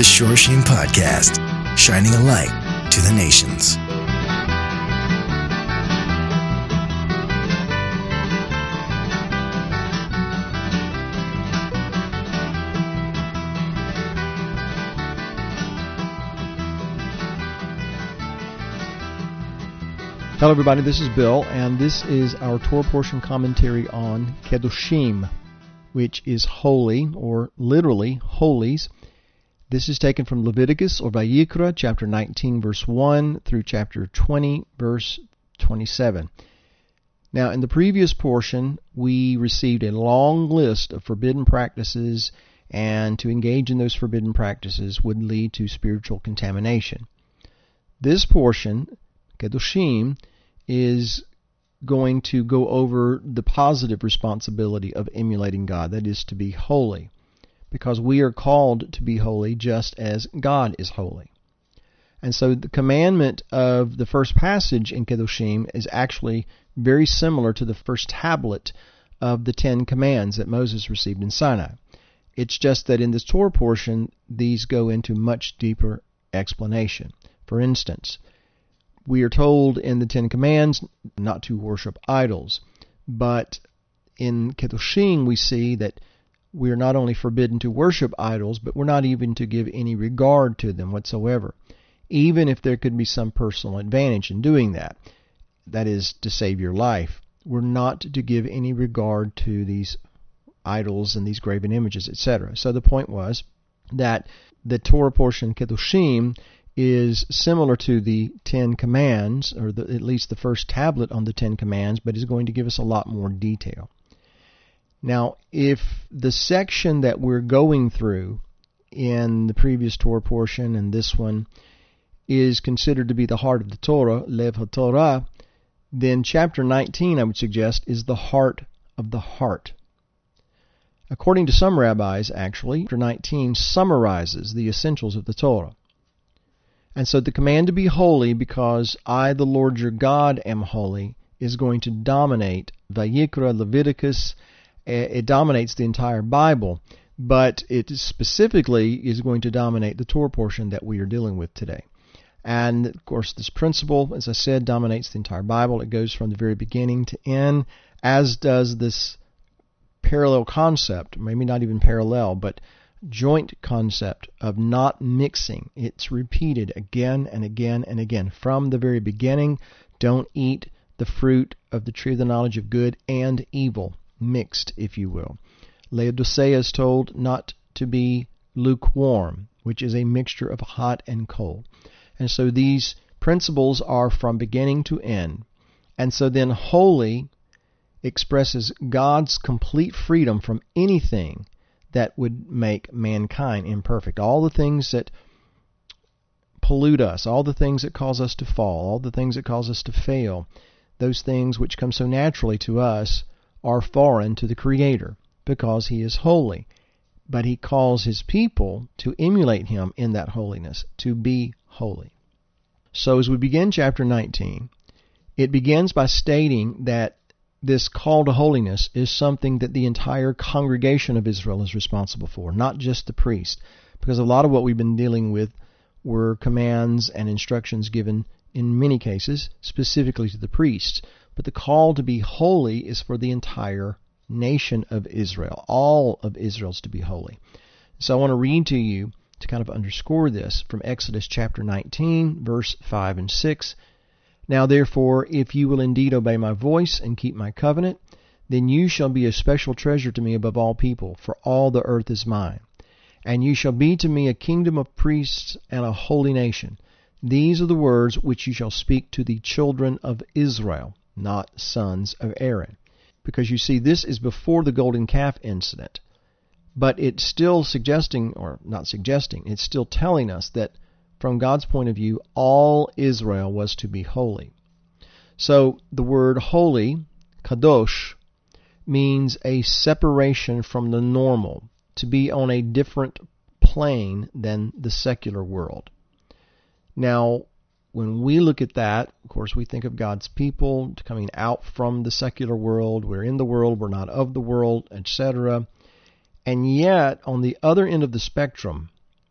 the Shorashim Podcast, shining a light to the nations. Hello everybody, this is Bill, and this is our Torah portion commentary on Kedoshim, which is holy, or literally holies. This is taken from Leviticus, or Vayikra, chapter 19, verse 1, through chapter 20, verse 27. Now, in the previous portion, we received a long list of forbidden practices, and to engage in those forbidden practices would lead to spiritual contamination. This portion, Kedoshim, is going to go over the positive responsibility of emulating God, that is, to be holy, because we are called to be holy just as God is holy. And so the commandment of the first passage in Kedoshim is actually very similar to the first tablet of the Ten Commands that Moses received in Sinai. It's just that in this Torah portion, these go into much deeper explanation. For instance, we are told in the Ten Commands not to worship idols, but in Kedoshim we see that we are not only forbidden to worship idols, but we're not even to give any regard to them whatsoever, even if there could be some personal advantage in doing that. That is, to save your life. We're not to give any regard to these idols and these graven images, etc. So the point was that the Torah portion, Kedoshim, is similar to the Ten Commands, or at least the first tablet on the Ten Commands, but is going to give us a lot more detail. Now, if the section that we're going through in the previous Torah portion and this one is considered to be the heart of the Torah, Lev HaTorah, then chapter 19, I would suggest, is the heart of the heart. According to some rabbis, actually, chapter 19 summarizes the essentials of the Torah. And so the command to be holy, because I, the Lord your God, am holy, is going to dominate Vayikra, Leviticus. It dominates the entire Bible, but it specifically is going to dominate the Torah portion that we are dealing with today. And, of course, this principle, as I said, dominates the entire Bible. It goes from the very beginning to end, as does this parallel concept, maybe not even parallel, but joint concept of not mixing. It's repeated again and again and again. From the very beginning, don't eat the fruit of the tree of the knowledge of good and evil, mixed, if you will. Laodicea is told not to be lukewarm, which is a mixture of hot and cold. And so these principles are from beginning to end. And so then holy expresses God's complete freedom from anything that would make mankind imperfect. All the things that pollute us, all the things that cause us to fall, all the things that cause us to fail, those things which come so naturally to us are foreign to the Creator, because He is holy. But He calls His people to emulate Him in that holiness, to be holy. So as we begin chapter 19, it begins by stating that this call to holiness is something that the entire congregation of Israel is responsible for, not just the priest, because a lot of what we've been dealing with were commands and instructions given, in many cases, specifically to the priests. But the call to be holy is for the entire nation of Israel. All of Israel's to be holy. So I want to read to you, to kind of underscore this, from Exodus chapter 19, verse 5 and 6. Now therefore, if you will indeed obey my voice and keep my covenant, then you shall be a special treasure to me above all people, for all the earth is mine. And you shall be to me a kingdom of priests and a holy nation. These are the words which you shall speak to the children of Israel, not sons of Aaron. Because you see, this is before the golden calf incident. But it's still suggesting, or not suggesting, it's still telling us that from God's point of view, all Israel was to be holy. So the word holy, kadosh, means a separation from the normal, to be on a different plane than the secular world. Now, when we look at that, of course, we think of God's people coming out from the secular world. We're in the world, we're not of the world, etc. And yet, on the other end of the spectrum,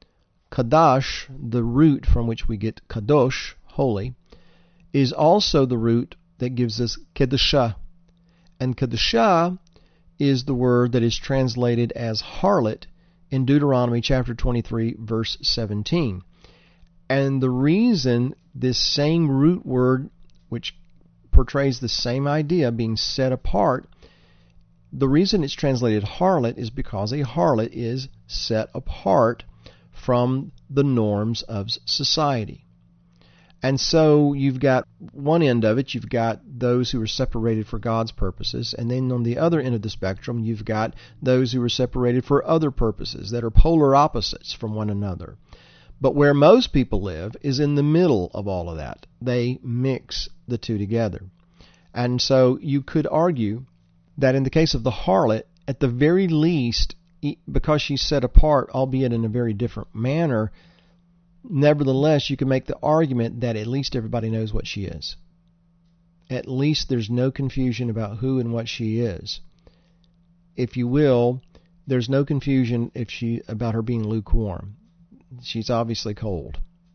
Kadash, the root from which we get kadosh, holy, is also the root that gives us kedusha. And kedusha is the word that is translated as harlot in Deuteronomy chapter 23, verse 17. And the reason this same root word, which portrays the same idea, being set apart, the reason it's translated harlot is because a harlot is set apart from the norms of society. And so you've got one end of it, you've got those who are separated for God's purposes, and then on the other end of the spectrum, you've got those who are separated for other purposes that are polar opposites from one another. But where most people live is in the middle of all of that. They mix the two together. And so you could argue that in the case of the harlot, at the very least, because she's set apart, albeit in a very different manner, nevertheless, you can make the argument that at least everybody knows what she is. At least there's no confusion about who and what she is. If you will, there's no confusion about her being lukewarm. She's obviously cold.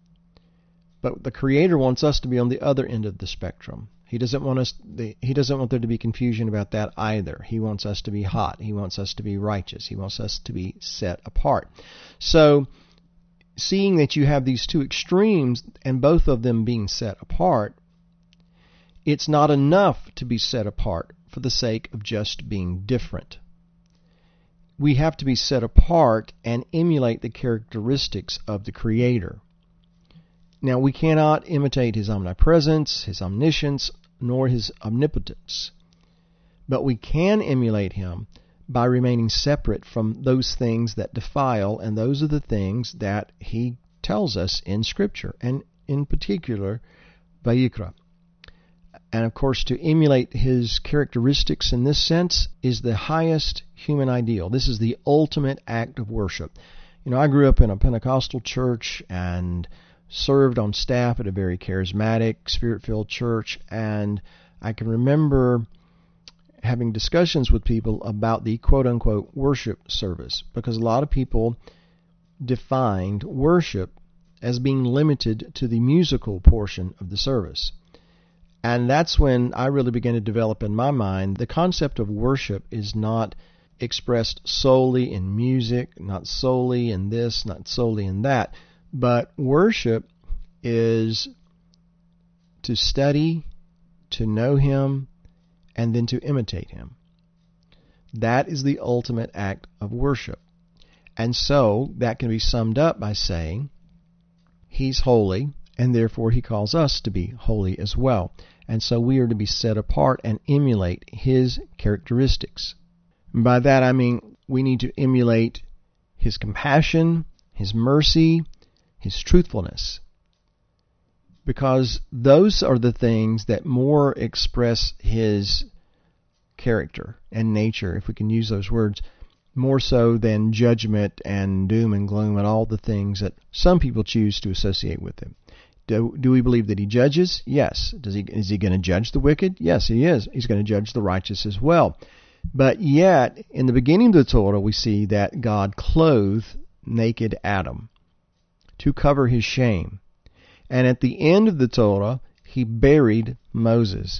But the Creator wants us to be on the other end of the spectrum. He doesn't want there to be confusion about that either. He wants us to be hot. He wants us to be righteous. He wants us to be set apart. So, seeing that you have these two extremes and both of them being set apart, it's not enough to be set apart for the sake of just being different. We have to be set apart and emulate the characteristics of the Creator. Now, we cannot imitate His omnipresence, His omniscience, nor His omnipotence. But we can emulate Him by remaining separate from those things that defile, and those are the things that He tells us in Scripture, and in particular, Vayikra. And of course, to emulate His characteristics in this sense is the highest human ideal. This is the ultimate act of worship. You know, I grew up in a Pentecostal church and served on staff at a very charismatic, Spirit-filled church, and I can remember having discussions with people about the quote-unquote worship service, because a lot of people defined worship as being limited to the musical portion of the service. And that's when I really began to develop in my mind the concept of worship is not expressed solely in music, not solely in this, not solely in that, but worship is to study, to know Him, and then to imitate Him. That is the ultimate act of worship. And so that can be summed up by saying He's holy, and therefore He calls us to be holy as well. And so we are to be set apart and emulate His characteristics. And by that I mean we need to emulate His compassion, His mercy, His truthfulness. Because those are the things that more express His character and nature, if we can use those words, more so than judgment and doom and gloom and all the things that some people choose to associate with Him. Do we believe that He judges? Yes. Is He going to judge the wicked? Yes, He is. He's going to judge the righteous as well. But yet, in the beginning of the Torah, we see that God clothed naked Adam to cover his shame. And at the end of the Torah, He buried Moses.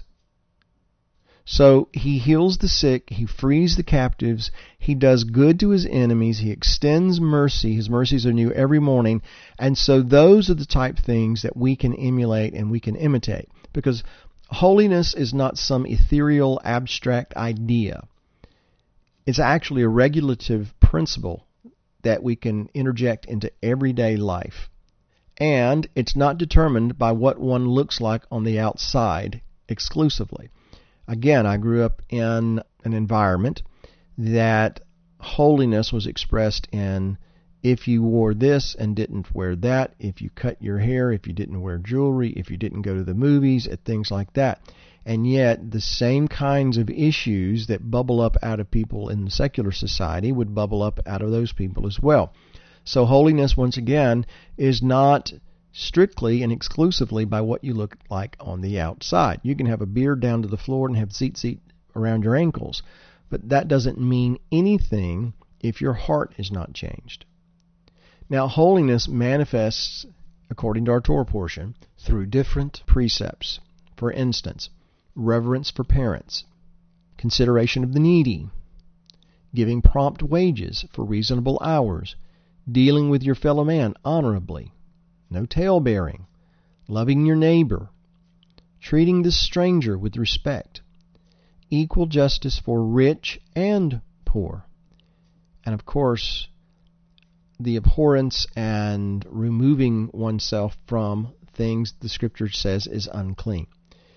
So He heals the sick, He frees the captives, He does good to His enemies, He extends mercy. His mercies are new every morning. And so those are the type things that we can emulate and we can imitate. Because holiness is not some ethereal, abstract idea. It's actually a regulative principle that we can interject into everyday life. And it's not determined by what one looks like on the outside exclusively. Again, I grew up in an environment that holiness was expressed in if you wore this and didn't wear that, if you cut your hair, if you didn't wear jewelry, if you didn't go to the movies, and things like that. And yet, the same kinds of issues that bubble up out of people in the secular society would bubble up out of those people as well. So holiness, once again, is not strictly and exclusively by what you look like on the outside. You can have a beard down to the floor and have tzitzit around your ankles, but that doesn't mean anything if your heart is not changed. Now, holiness manifests, according to our Torah portion, through different precepts. For instance, reverence for parents, consideration of the needy, giving prompt wages for reasonable hours, dealing with your fellow man honorably, no tale-bearing, loving your neighbor, treating the stranger with respect, equal justice for rich and poor, and of course, the abhorrence and removing oneself from things the Scripture says is unclean.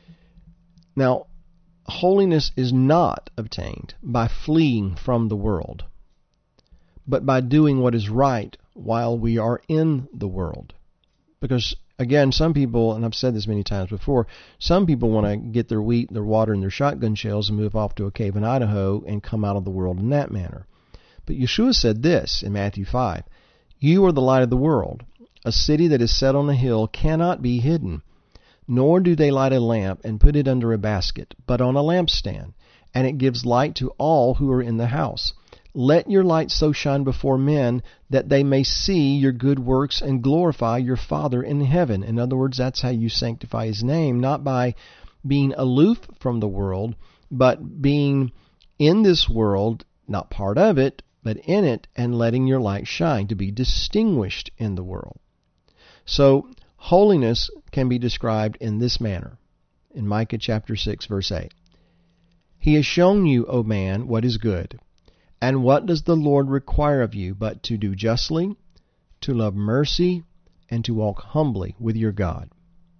Now, holiness is not obtained by fleeing from the world, but by doing what is right while we are in the world. Because, again, some people, and I've said this many times before, some people want to get their wheat, their water, and their shotgun shells and move off to a cave in Idaho and come out of the world in that manner. But Yeshua said this in Matthew 5, "You are the light of the world. A city that is set on a hill cannot be hidden. Nor do they light a lamp and put it under a basket, but on a lampstand, and it gives light to all who are in the house. Let your light so shine before men that they may see your good works and glorify your Father in heaven." In other words, that's how you sanctify His name, not by being aloof from the world, but being in this world, not part of it, but in it, and letting your light shine, to be distinguished in the world. So, holiness can be described in this manner. In Micah chapter 6, verse 8. "He has shown you, O man, what is good. And what does the Lord require of you but to do justly, to love mercy, and to walk humbly with your God?"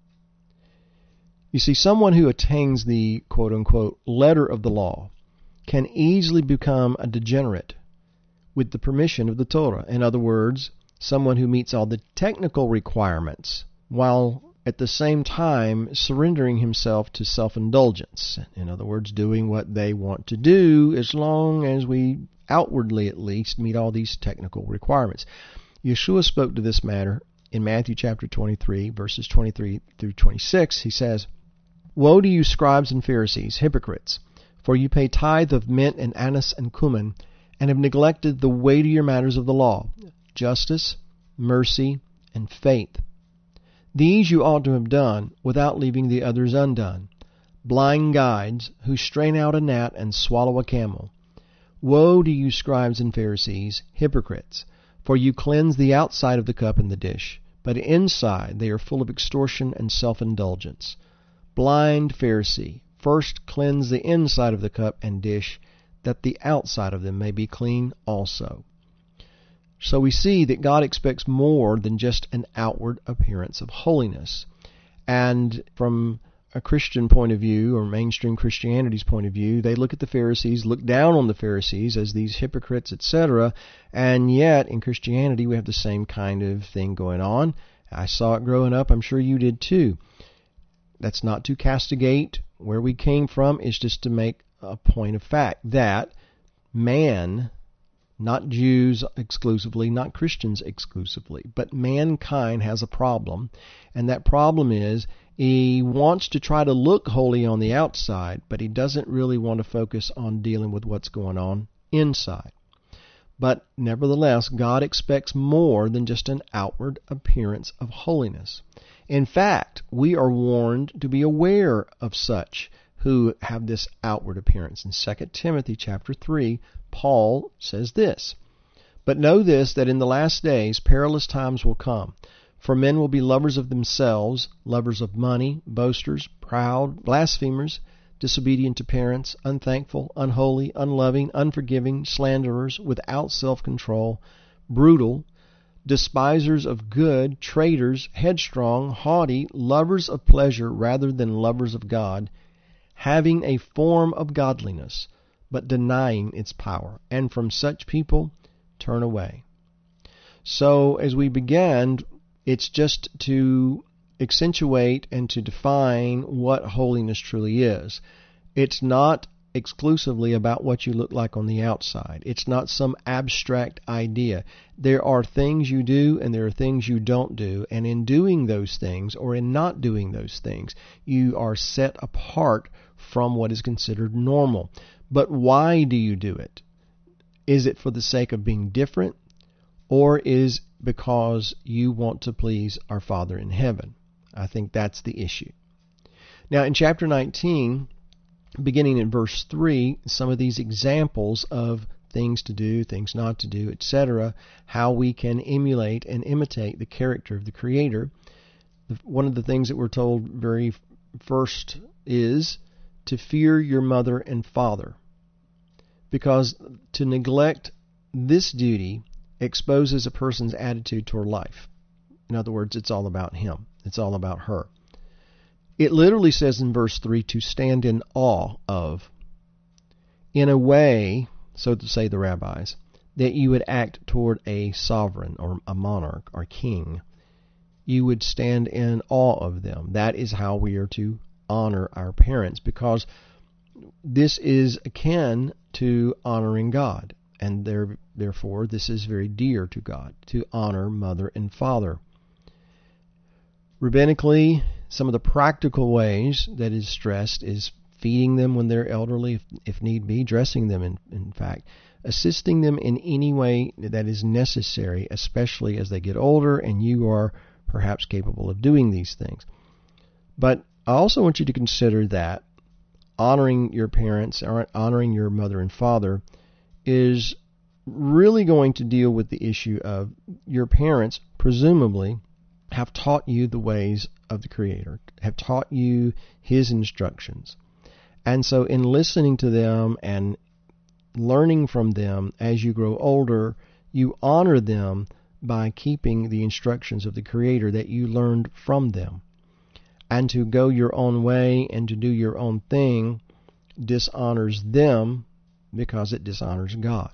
You see, someone who attains the quote-unquote letter of the law can easily become a degenerate with the permission of the Torah. In other words, someone who meets all the technical requirements while at the same time surrendering himself to self-indulgence. In other words, doing what they want to do as long as we outwardly at least meet all these technical requirements. Yeshua spoke to this matter in Matthew chapter 23, verses 23 through 26. He says, "Woe to you, scribes and Pharisees, hypocrites, for you pay tithe of mint and anise and cumin, and have neglected the weightier matters of the law, justice, mercy, and faith. These you ought to have done without leaving the others undone. Blind guides who strain out a gnat and swallow a camel. Woe to you, scribes and Pharisees, hypocrites, for you cleanse the outside of the cup and the dish, but inside they are full of extortion and self-indulgence. Blind Pharisee, first cleanse the inside of the cup and dish, that the outside of them may be clean also." So we see that God expects more than just an outward appearance of holiness. And from a Christian point of view, or mainstream Christianity's point of view, they look at the Pharisees, look down on the Pharisees as these hypocrites, etc. And yet, in Christianity, we have the same kind of thing going on. I saw it growing up. I'm sure you did too. That's not to castigate where we came from. It's just to make a point of fact that man, not Jews exclusively, not Christians exclusively, but mankind has a problem, and that problem is he wants to try to look holy on the outside, but he doesn't really want to focus on dealing with what's going on inside. But nevertheless, God expects more than just an outward appearance of holiness. In fact, we are warned to be aware of such who have this outward appearance. In 2 Timothy chapter 3, Paul says this, "But know this, that in the last days perilous times will come. For men will be lovers of themselves, lovers of money, boasters, proud, blasphemers, disobedient to parents, unthankful, unholy, unloving, unforgiving, slanderers, without self-control, brutal, despisers of good, traitors, headstrong, haughty, lovers of pleasure rather than lovers of God, having a form of godliness, but denying its power. And from such people turn away." So as we began, it's just to accentuate and to define what holiness truly is. It's not exclusively about what you look like on the outside. It's not some abstract idea. There are things you do and there are things you don't do, and in doing those things or in not doing those things, you are set apart from what is considered normal. But why do you do it? Is it for the sake of being different, or is because you want to please our Father in heaven. I think that's the issue. Now, in chapter 19, beginning in verse 3, some of these examples of things to do, things not to do, etc., how we can emulate and imitate the character of the Creator. One of the things that we're told very first is to fear your mother and father, because to neglect this duty exposes a person's attitude toward life. In other words, it's all about him. It's all about her. It literally says in verse 3 to stand in awe of, in a way, so to say the rabbis, that you would act toward a sovereign or a monarch or king. You would stand in awe of them. That is how we are to honor our parents, because this is akin to honoring God, and therefore this is very dear to God, to honor mother and father. Rabbinically, some of the practical ways that is stressed is feeding them when they're elderly, if need be, dressing them, in fact, assisting them in any way that is necessary, especially as they get older and you are perhaps capable of doing these things. But I also want you to consider that honoring your parents, or honoring your mother and father, is really going to deal with the issue of your parents, presumably, have taught you the ways of the Creator, have taught you His instructions. And so in listening to them and learning from them as you grow older, you honor them by keeping the instructions of the Creator that you learned from them. And to go your own way and to do your own thing dishonors them because it dishonors God.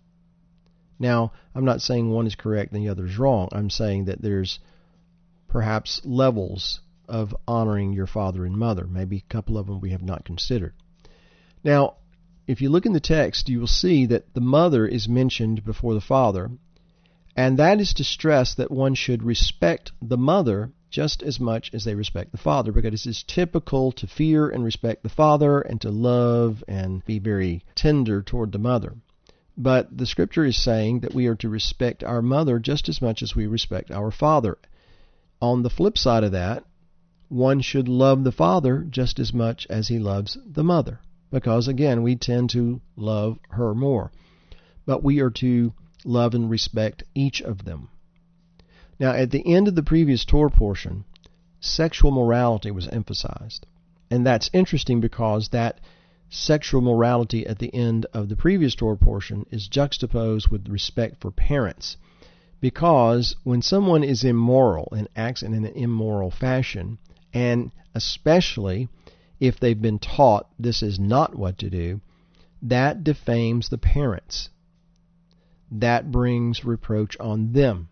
Now, I'm not saying one is correct and the other is wrong. I'm saying that there's perhaps levels of honoring your father and mother. Maybe a couple of them we have not considered. Now, if you look in the text, you will see that the mother is mentioned before the father, and that is to stress that one should respect the mother just as much as they respect the father, because it is typical to fear and respect the father and to love and be very tender toward the mother. But the Scripture is saying that we are to respect our mother just as much as we respect our father. On the flip side of that, one should love the father just as much as he loves the mother, because, again, we tend to love her more. But we are to love and respect each of them. Now, at the end of the previous Torah portion, sexual morality was emphasized. And that's interesting because that sexual morality at the end of the previous Torah portion is juxtaposed with respect for parents. Because when someone is immoral and acts in an immoral fashion, and especially if they've been taught this is not what to do, that defames the parents. That brings reproach on them.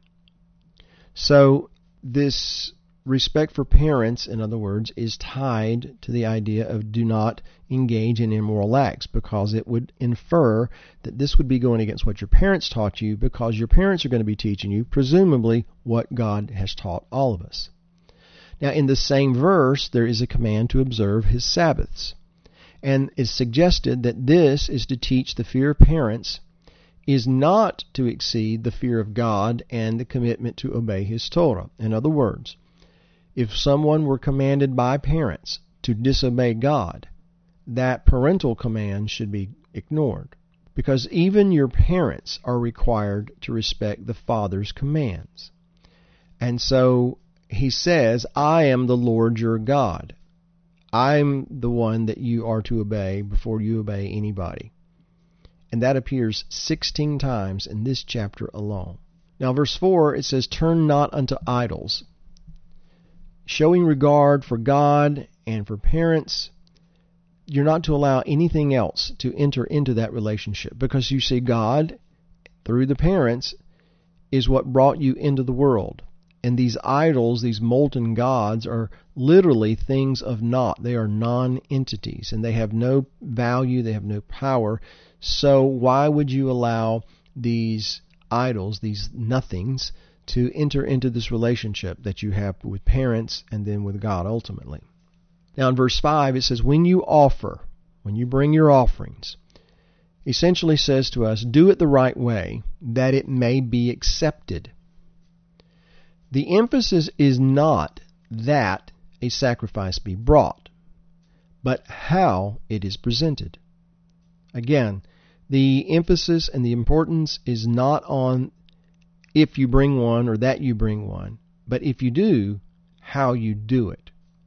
So this respect for parents, in other words, is tied to the idea of do not engage in immoral acts, because it would infer that this would be going against what your parents taught you, because your parents are going to be teaching you, presumably, what God has taught all of us. Now, in the same verse, there is a command to observe His Sabbaths. And it's suggested that this is to teach the fear of parents is not to exceed the fear of God and the commitment to obey His Torah. In other words, if someone were commanded by parents to disobey God, that parental command should be ignored, because even your parents are required to respect the Father's commands. And so He says, I am the Lord your God. I'm the one that you are to obey before you obey anybody. And that appears 16 times in this chapter alone. Now, verse 4, it says, turn not unto idols. Showing regard for God and for parents, you're not to allow anything else to enter into that relationship, because you see, God, through the parents, is what brought you into the world. And these idols, these molten gods, are literally things of naught. They are non-entities, and they have no value, they have no power. So why would you allow these idols, these nothings, to enter into this relationship that you have with parents and then with God ultimately? Now in verse 5 it says, when you bring your offerings, essentially says to us, do it the right way, that it may be accepted. The emphasis is not that a sacrifice be brought, but how it is presented. Again, the emphasis and the importance is not on if you bring one or that you bring one, but if you do, how you do it.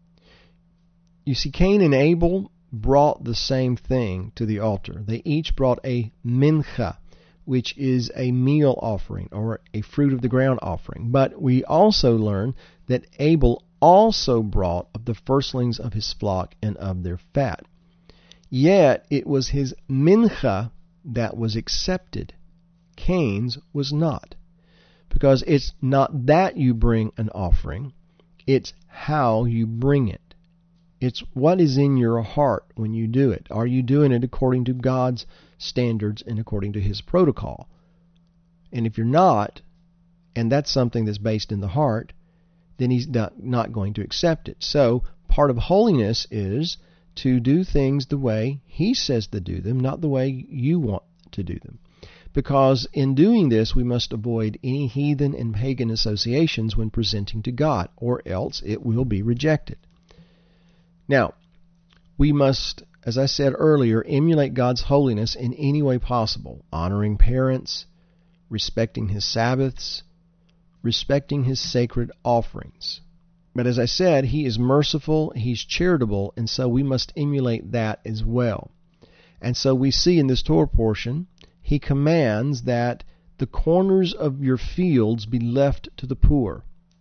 You see, Cain and Abel brought the same thing to the altar. They each brought a mincha, which is a meal offering or a fruit of the ground offering. But we also learn that Abel also brought of the firstlings of his flock and of their fat. Yet it was his mincha that was accepted. Cain's was not. Because it's not that you bring an offering, it's how you bring it. It's what is in your heart when you do it. Are you doing it according to God's standards and according to His protocol? And if you're not, and that's something that's based in the heart, then He's not going to accept it. So part of holiness is to do things the way He says to do them, not the way you want to do them. Because in doing this, we must avoid any heathen and pagan associations when presenting to God, or else it will be rejected. Now, we must, as I said earlier, emulate God's holiness in any way possible, honoring parents, respecting His Sabbaths, respecting His sacred offerings. But as I said, He is merciful, He's charitable, and so we must emulate that as well. And so we see in this Torah portion, He commands that the corners of your fields be left to the poor.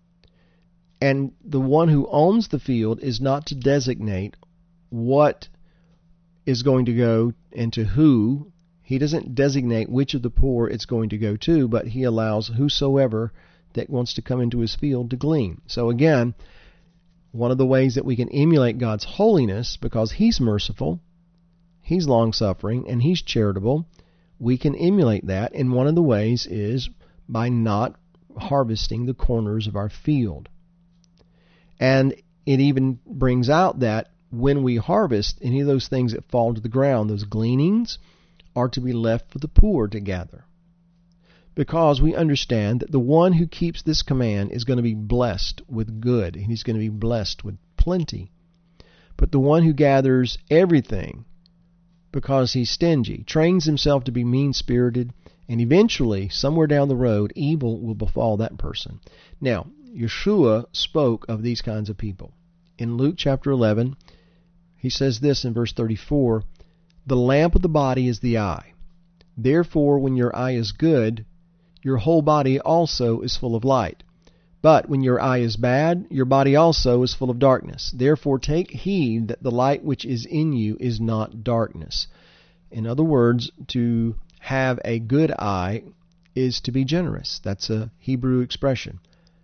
And the one who owns the field is not to designate what is going to go and to who. He doesn't designate which of the poor it's going to go to, but he allows whosoever that wants to come into his field to glean. So again, one of the ways that we can emulate God's holiness, because He's merciful, He's long-suffering, and He's charitable, we can emulate that, and one of the ways is by not harvesting the corners of our field. And it even brings out that when we harvest, any of those things that fall to the ground, those gleanings, are to be left for the poor to gather. Because we understand that the one who keeps this command is going to be blessed with good, and he's going to be blessed with plenty. But the one who gathers everything because he's stingy, trains himself to be mean-spirited, and eventually, somewhere down the road, evil will befall that person. Now, Yeshua spoke of these kinds of people. In Luke chapter 11, he says this in verse 34, "The lamp of the body is the eye. Therefore, when your eye is good, your whole body also is full of light. But when your eye is bad, your body also is full of darkness. Therefore, take heed that the light which is in you is not darkness." In other words, to have a good eye is to be generous. That's a Hebrew expression.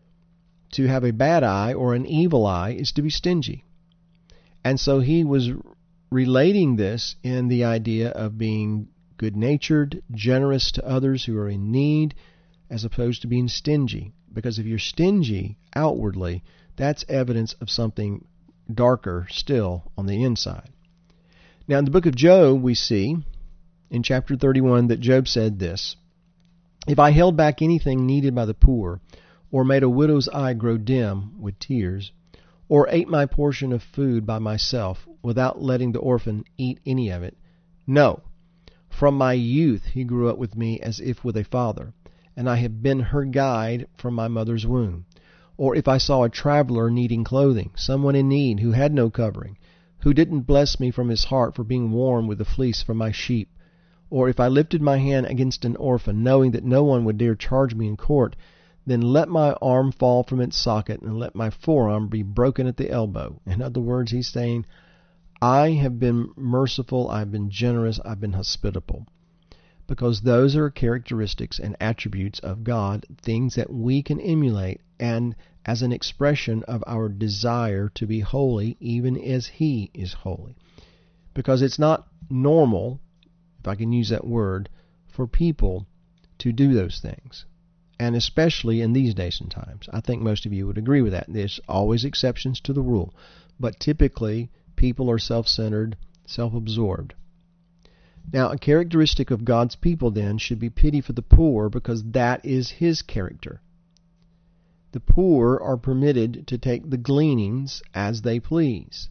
To have a bad eye or an evil eye is to be stingy. And so he was relating this in the idea of being good-natured, generous to others who are in need, as opposed to being stingy. Because if you're stingy outwardly, that's evidence of something darker still on the inside. Now, in the book of Job, we see in chapter 31 that Job said this, "If I held back anything needed by the poor, or made a widow's eye grow dim with tears, or ate my portion of food by myself, without letting the orphan eat any of it, no, from my youth he grew up with me as if with a father, and I have been her guide from my mother's womb. Or if I saw a traveler needing clothing, someone in need who had no covering, who didn't bless me from his heart for being warm with the fleece from my sheep, or if I lifted my hand against an orphan, knowing that no one would dare charge me in court, then let my arm fall from its socket, and let my forearm be broken at the elbow." In other words, he's saying, I have been merciful, I've been generous, I've been hospitable. Because those are characteristics and attributes of God, things that we can emulate, and as an expression of our desire to be holy, even as He is holy. Because it's not normal, if I can use that word, for people to do those things. And especially in these days and times. I think most of you would agree with that. There's always exceptions to the rule. But typically, people are self-centered, self-absorbed. Now, a characteristic of God's people, then, should be pity for the poor, because that is His character. The poor are permitted to take the gleanings as they please.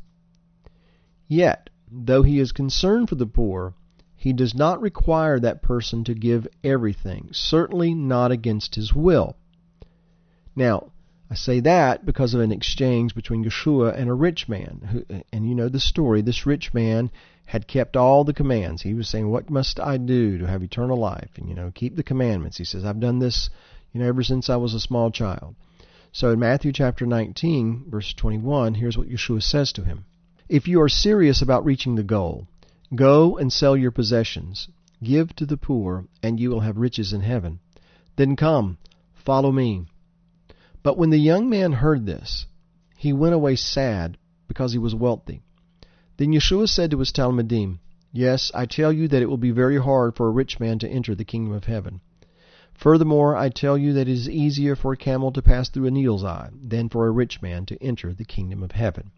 Yet, though he is concerned for the poor, he does not require that person to give everything, certainly not against his will. Now, I say that because of an exchange between Yeshua and a rich man. And you know the story. This rich man had kept all the commands. He was saying, what must I do to have eternal life? And, keep the commandments. He says, I've done this, ever since I was a small child. So in Matthew chapter 19, verse 21, here's what Yeshua says to him. If you are serious about reaching the goal, go and sell your possessions, give to the poor, and you will have riches in heaven. Then come, follow me. But when the young man heard this, he went away sad because he was wealthy. Then Yeshua said to his talmidim, Yes, I tell you that it will be very hard for a rich man to enter the kingdom of heaven. Furthermore, I tell you that it is easier for a camel to pass through a needle's eye than for a rich man to enter the kingdom of heaven.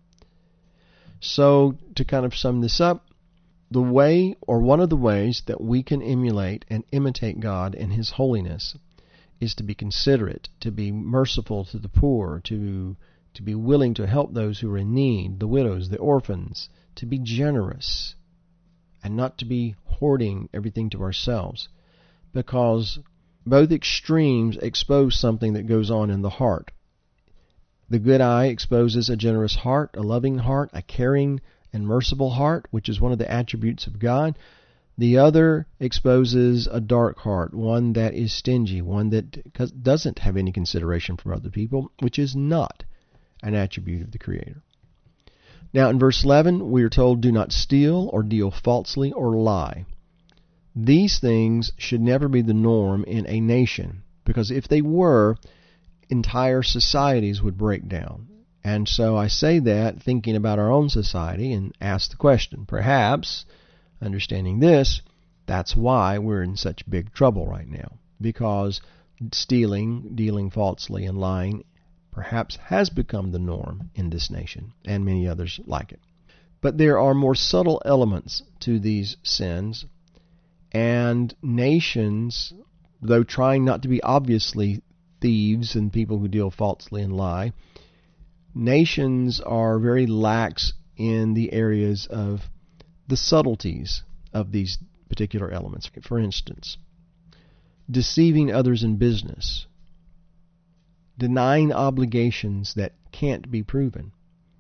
So, to kind of sum this up, the way, or one of the ways that we can emulate and imitate God and His holiness is to be considerate, to be merciful to the poor, to be willing to help those who are in need, the widows, the orphans, to be generous, and not to be hoarding everything to ourselves, because both extremes expose something that goes on in the heart. The good eye exposes a generous heart, a loving heart, a caring and merciful heart, which is one of the attributes of God. The other exposes a dark heart, one that is stingy, one that doesn't have any consideration for other people, which is not an attribute of the Creator. Now in verse 11, we are told, do not steal or deal falsely or lie. These things should never be the norm in a nation, because if they were, entire societies would break down. And so I say that thinking about our own society and ask the question, perhaps, understanding this, that's why we're in such big trouble right now, because stealing, dealing falsely, and lying perhaps has become the norm in this nation and many others like it. But there are more subtle elements to these sins, and nations, though trying not to be obviously thieves and people who deal falsely and lie, nations are very lax in the areas of the subtleties of these particular elements. For instance, deceiving others in business, denying obligations that can't be proven,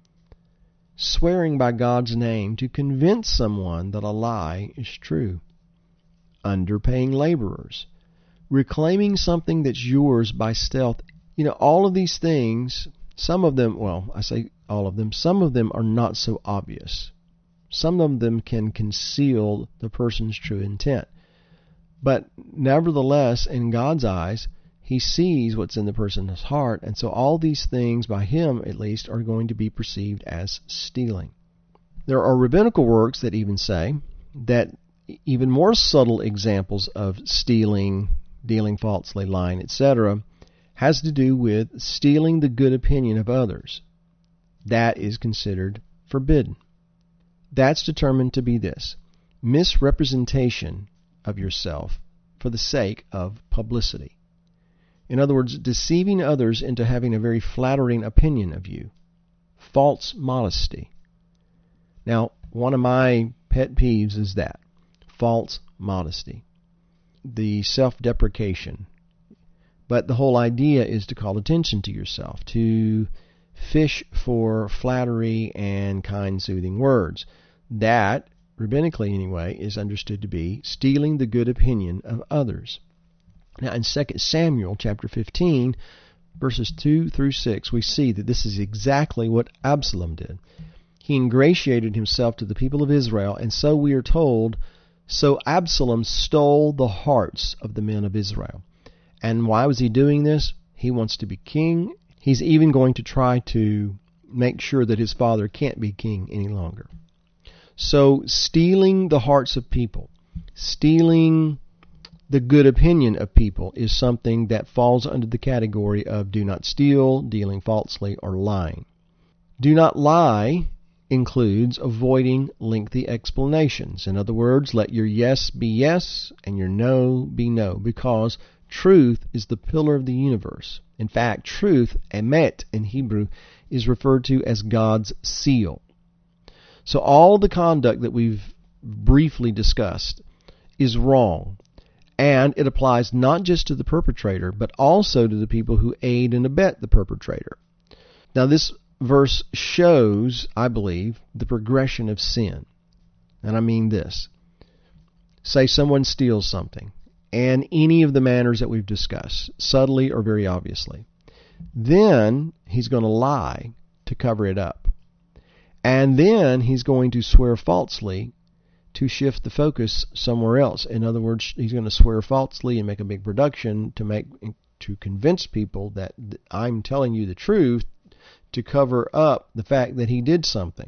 swearing by God's name to convince someone that a lie is true, underpaying laborers, reclaiming something that's yours by stealth. All of these things, some of them, I say all of them, some of them are not so obvious. Some of them can conceal the person's true intent. But nevertheless, in God's eyes, He sees what's in the person's heart, and so all these things, by Him at least, are going to be perceived as stealing. There are rabbinical works that even say that even more subtle examples of stealing, dealing falsely, lying, etc., has to do with stealing the good opinion of others. That is considered forbidden. That's determined to be this: misrepresentation of yourself for the sake of publicity. In other words, deceiving others into having a very flattering opinion of you. False modesty. Now, one of my pet peeves is that. False modesty. The self-deprecation. But the whole idea is to call attention to yourself, to fish for flattery and kind, soothing words. That, rabbinically anyway, is understood to be stealing the good opinion of others. Now in 2 Samuel chapter 15, verses 2 through 6, we see that this is exactly what Absalom did. He ingratiated himself to the people of Israel, and so we are told, so Absalom stole the hearts of the men of Israel. And why was he doing this? He wants to be king. He's even going to try to make sure that his father can't be king any longer. So stealing the hearts of people, stealing the good opinion of people is something that falls under the category of do not steal, dealing falsely, or lying. Do not lie includes avoiding lengthy explanations. In other words, let your yes be yes and your no be no, because Truth is the pillar of the universe. In fact, truth, emet in Hebrew, is referred to as God's seal. So all the conduct that we've briefly discussed is wrong. And it applies not just to the perpetrator, but also to the people who aid and abet the perpetrator. Now this verse shows, I believe, the progression of sin. And I mean this. Say someone steals something, and any of the manners that we've discussed, subtly or very obviously. Then he's going to lie to cover it up. And then he's going to swear falsely to shift the focus somewhere else. In other words, he's going to swear falsely and make a big production to convince people that I'm telling you the truth, to cover up the fact that he did something.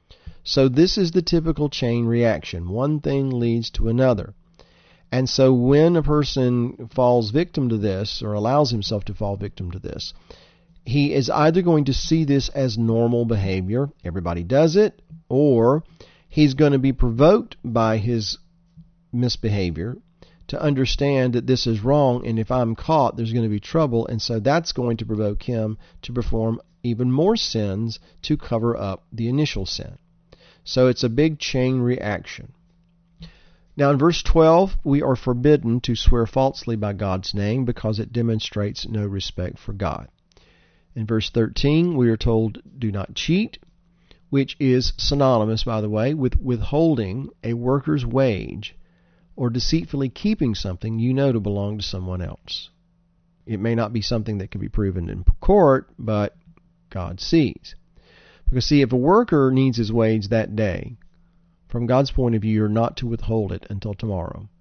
So this is the typical chain reaction. One thing leads to another. And so when a person falls victim to this, or allows himself to fall victim to this, he is either going to see this as normal behavior, everybody does it, or he's going to be provoked by his misbehavior to understand that this is wrong, and if I'm caught, there's going to be trouble, and so that's going to provoke him to perform even more sins to cover up the initial sin. So it's a big chain reaction. Now in verse 12, we are forbidden to swear falsely by God's name because it demonstrates no respect for God. In verse 13, we are told, do not cheat, which is synonymous, by the way, with withholding a worker's wage or deceitfully keeping something you know to belong to someone else. It may not be something that can be proven in court, but God sees. Because see, if a worker needs his wage that day, from God's point of view, you're not to withhold it until tomorrow.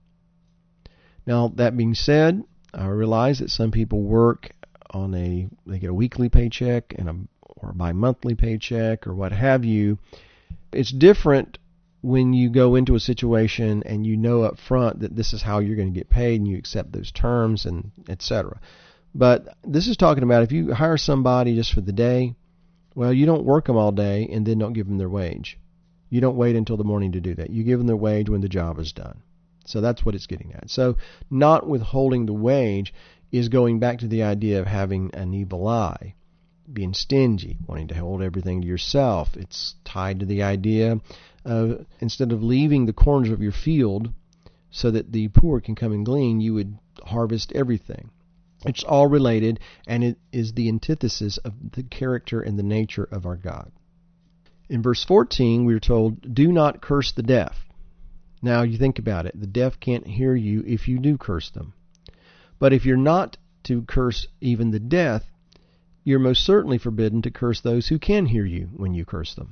Now, that being said, I realize that some people work they get a weekly paycheck or a bi-monthly paycheck or what have you. It's different when you go into a situation and you know up front that this is how you're going to get paid and you accept those terms and etc. But this is talking about if you hire somebody just for the day, well, you don't work them all day and then don't give them their wage. You don't wait until the morning to do that. You give them their wage when the job is done. So that's what it's getting at. So not withholding the wage is going back to the idea of having an evil eye, being stingy, wanting to hold everything to yourself. It's tied to the idea of instead of leaving the corners of your field so that the poor can come and glean, you would harvest everything. It's all related, and it is the antithesis of the character and the nature of our God. In verse 14, we are told, do not curse the deaf. Now, you think about it. The deaf can't hear you if you do curse them. But if you're not to curse even the deaf, you're most certainly forbidden to curse those who can hear you when you curse them.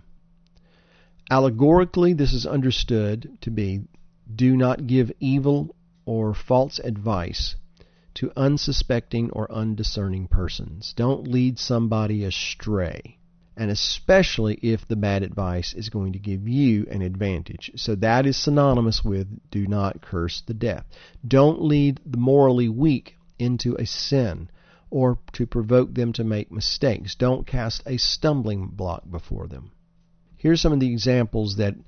Allegorically, this is understood to be, do not give evil or false advice to unsuspecting or undiscerning persons. Don't lead somebody astray, and especially if the bad advice is going to give you an advantage. So that is synonymous with do not curse the deaf. Don't lead the morally weak into a sin or to provoke them to make mistakes. Don't cast a stumbling block before them. Here's some of the examples that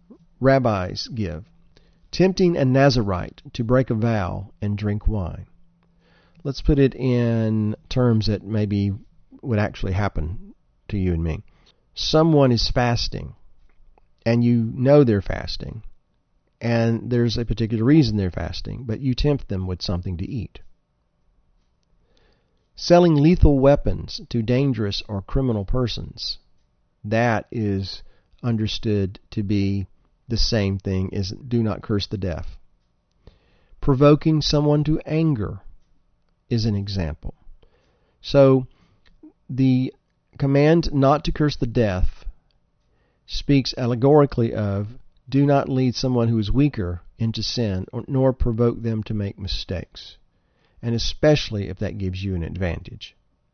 rabbis give. Tempting a Nazirite to break a vow and drink wine. Let's put it in terms that maybe would actually happen to you and me. Someone is fasting, and you know they're fasting, and there's a particular reason they're fasting, but you tempt them with something to eat. Selling lethal weapons to dangerous or criminal persons. That is understood to be the same thing as do not curse the deaf. Provoking someone to anger is an example. So the command not to curse the deaf speaks allegorically of do not lead someone who is weaker into sin, nor provoke them to make mistakes, and especially if that gives you an advantage.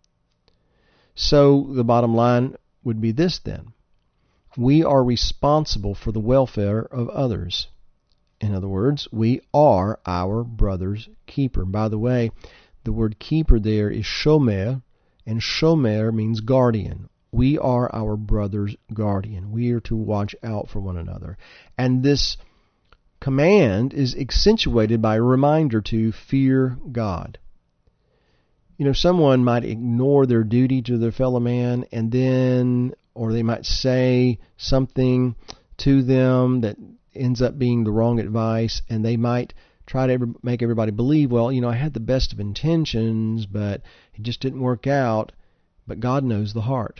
So the bottom line would be this then. We are responsible for the welfare of others. In other words, we are our brother's keeper. By the way, the word keeper there is shomer, and shomer means guardian. We are our brother's guardian. We are to watch out for one another. And this command is accentuated by a reminder to fear God. Someone might ignore their duty to their fellow man or they might say something to them that ends up being the wrong advice, and they might try to make everybody believe, well, I had the best of intentions, but it just didn't work out. But God knows the heart.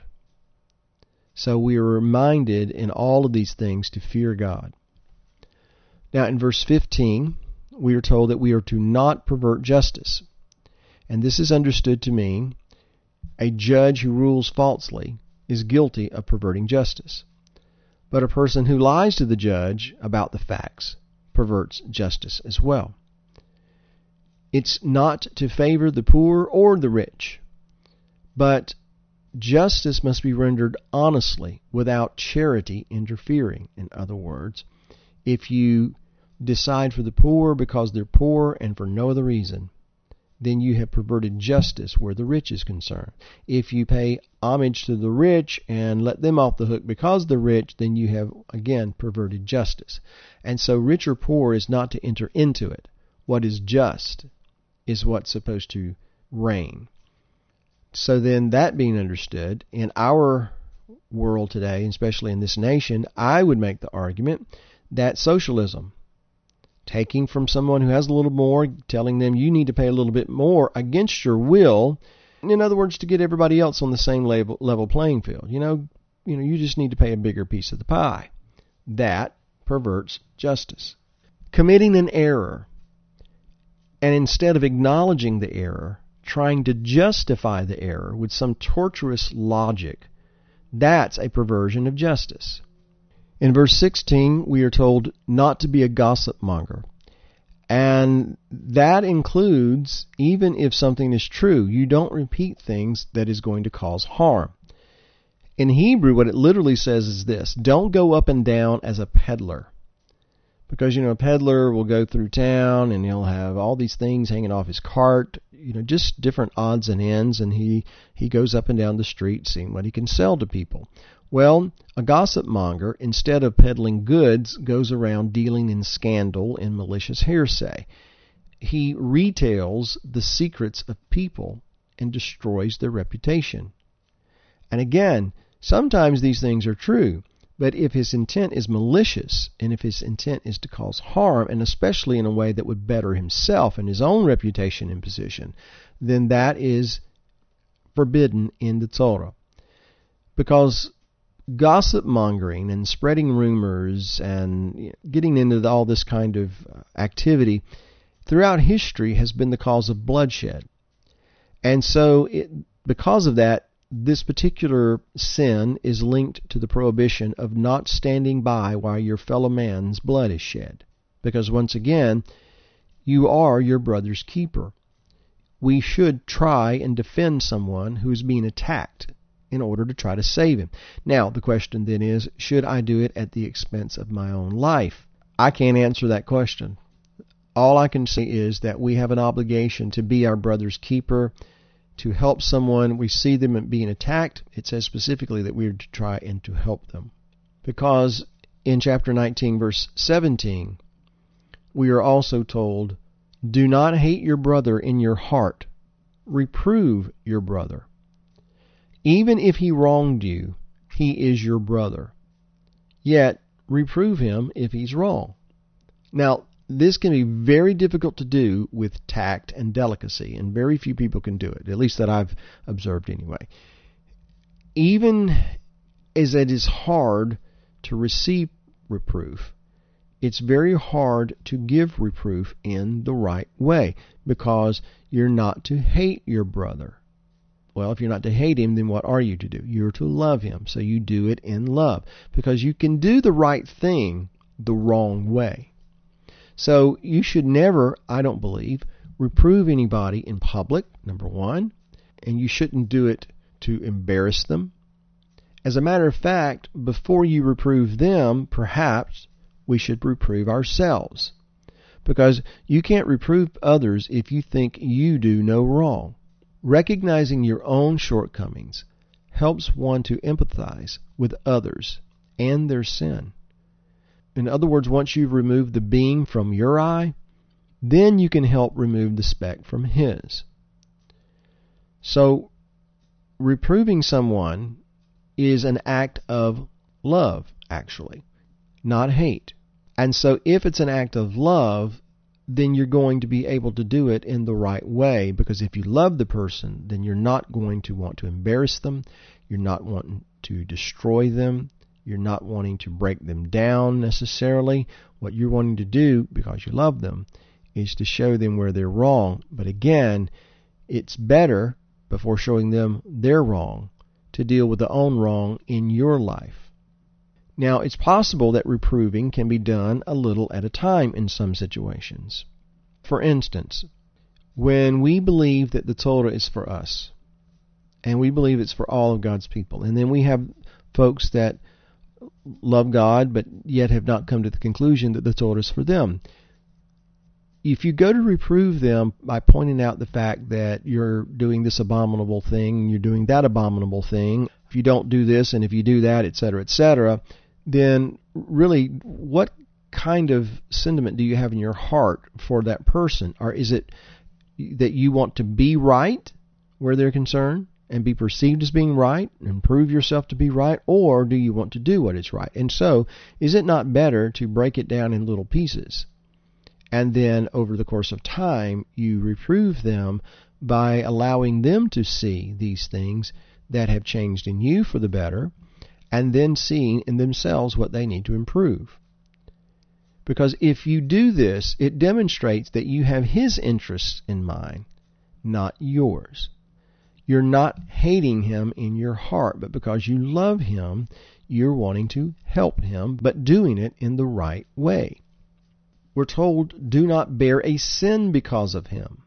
So we are reminded in all of these things to fear God. Now in verse 15, we are told that we are to not pervert justice. And this is understood to mean a judge who rules falsely is guilty of perverting justice. But a person who lies to the judge about the facts perverts justice as well. It's not to favor the poor or the rich, but justice must be rendered honestly without charity interfering. In other words, if you decide for the poor because they're poor and for no other reason, then you have perverted justice where the rich is concerned. If you pay homage to the rich and let them off the hook because they're rich, then you have, again, perverted justice. And so rich or poor is not to enter into it. What is just is what's supposed to reign. So then, that being understood, in our world today, especially in this nation, I would make the argument that socialism, taking from someone who has a little more, telling them you need to pay a little bit more against your will, in other words, to get everybody else on the same level playing field. You just need to pay a bigger piece of the pie. That perverts justice. Committing an error, and instead of acknowledging the error, trying to justify the error with some tortuous logic, that's a perversion of justice. In verse 16, we are told not to be a gossip monger. And that includes, even if something is true, you don't repeat things that is going to cause harm. In Hebrew, what it literally says is this: don't go up and down as a peddler. Because, a peddler will go through town and he'll have all these things hanging off his cart, just different odds and ends, and he goes up and down the street seeing what he can sell to people. Well, a gossip monger, instead of peddling goods, goes around dealing in scandal and malicious hearsay. He retails the secrets of people and destroys their reputation. And again, sometimes these things are true, but if his intent is malicious, and if his intent is to cause harm, and especially in a way that would better himself and his own reputation and position, then that is forbidden in the Torah. Because gossip mongering and spreading rumors and getting into all this kind of activity throughout history has been the cause of bloodshed. And so because of that, this particular sin is linked to the prohibition of not standing by while your fellow man's blood is shed. Because once again, you are your brother's keeper. We should try and defend someone who is being attacked in order to try to save him. Now, the question then is, should I do it at the expense of my own life? I can't answer that question. All I can say is that we have an obligation to be our brother's keeper, to help someone. We see them being attacked. It says specifically that we are to try and to help them. Because in chapter 19, verse 17, we are also told, do not hate your brother in your heart. Reprove your brother. Even if he wronged you, he is your brother. Yet, reprove him if he's wrong. Now, this can be very difficult to do with tact and delicacy, and very few people can do it, at least that I've observed anyway. Even as it is hard to receive reproof, it's very hard to give reproof in the right way, because you're not to hate your brother. Well, if you're not to hate him, then what are you to do? You're to love him, so you do it in love, because you can do the right thing the wrong way. So you should never, I don't believe, reprove anybody in public, number one, and you shouldn't do it to embarrass them. As a matter of fact, before you reprove them, perhaps we should reprove ourselves, because you can't reprove others if you think you do no wrong. Recognizing your own shortcomings helps one to empathize with others and their sin. In other words, once you've removed the beam from your eye, then you can help remove the speck from his. So, reproving someone is an act of love, actually, not hate. And so if it's an act of love, then you're going to be able to do it in the right way, because if you love the person, then you're not going to want to embarrass them, you're not wanting to destroy them, you're not wanting to break them down necessarily. What you're wanting to do, because you love them, is to show them where they're wrong. But again, it's better, before showing them they're wrong, to deal with the own wrong in your life. Now, it's possible that reproving can be done a little at a time in some situations. For instance, when we believe that the Torah is for us, and we believe it's for all of God's people, and then we have folks that love God but yet have not come to the conclusion that the Torah is for them. If you go to reprove them by pointing out the fact that you're doing this abominable thing and you're doing that abominable thing, if you don't do this and if you do that, etc., then really what kind of sentiment do you have in your heart for that person? Or is it that you want to be right where they're concerned and be perceived as being right and prove yourself to be right? Or do you want to do what is right? And so, is it not better to break it down in little pieces? And then over the course of time, you reprove them by allowing them to see these things that have changed in you for the better, and then seeing in themselves what they need to improve. Because if you do this, it demonstrates that you have his interests in mind, not yours. You're not hating him in your heart, but because you love him, you're wanting to help him, but doing it in the right way. We're told, do not bear a sin because of him.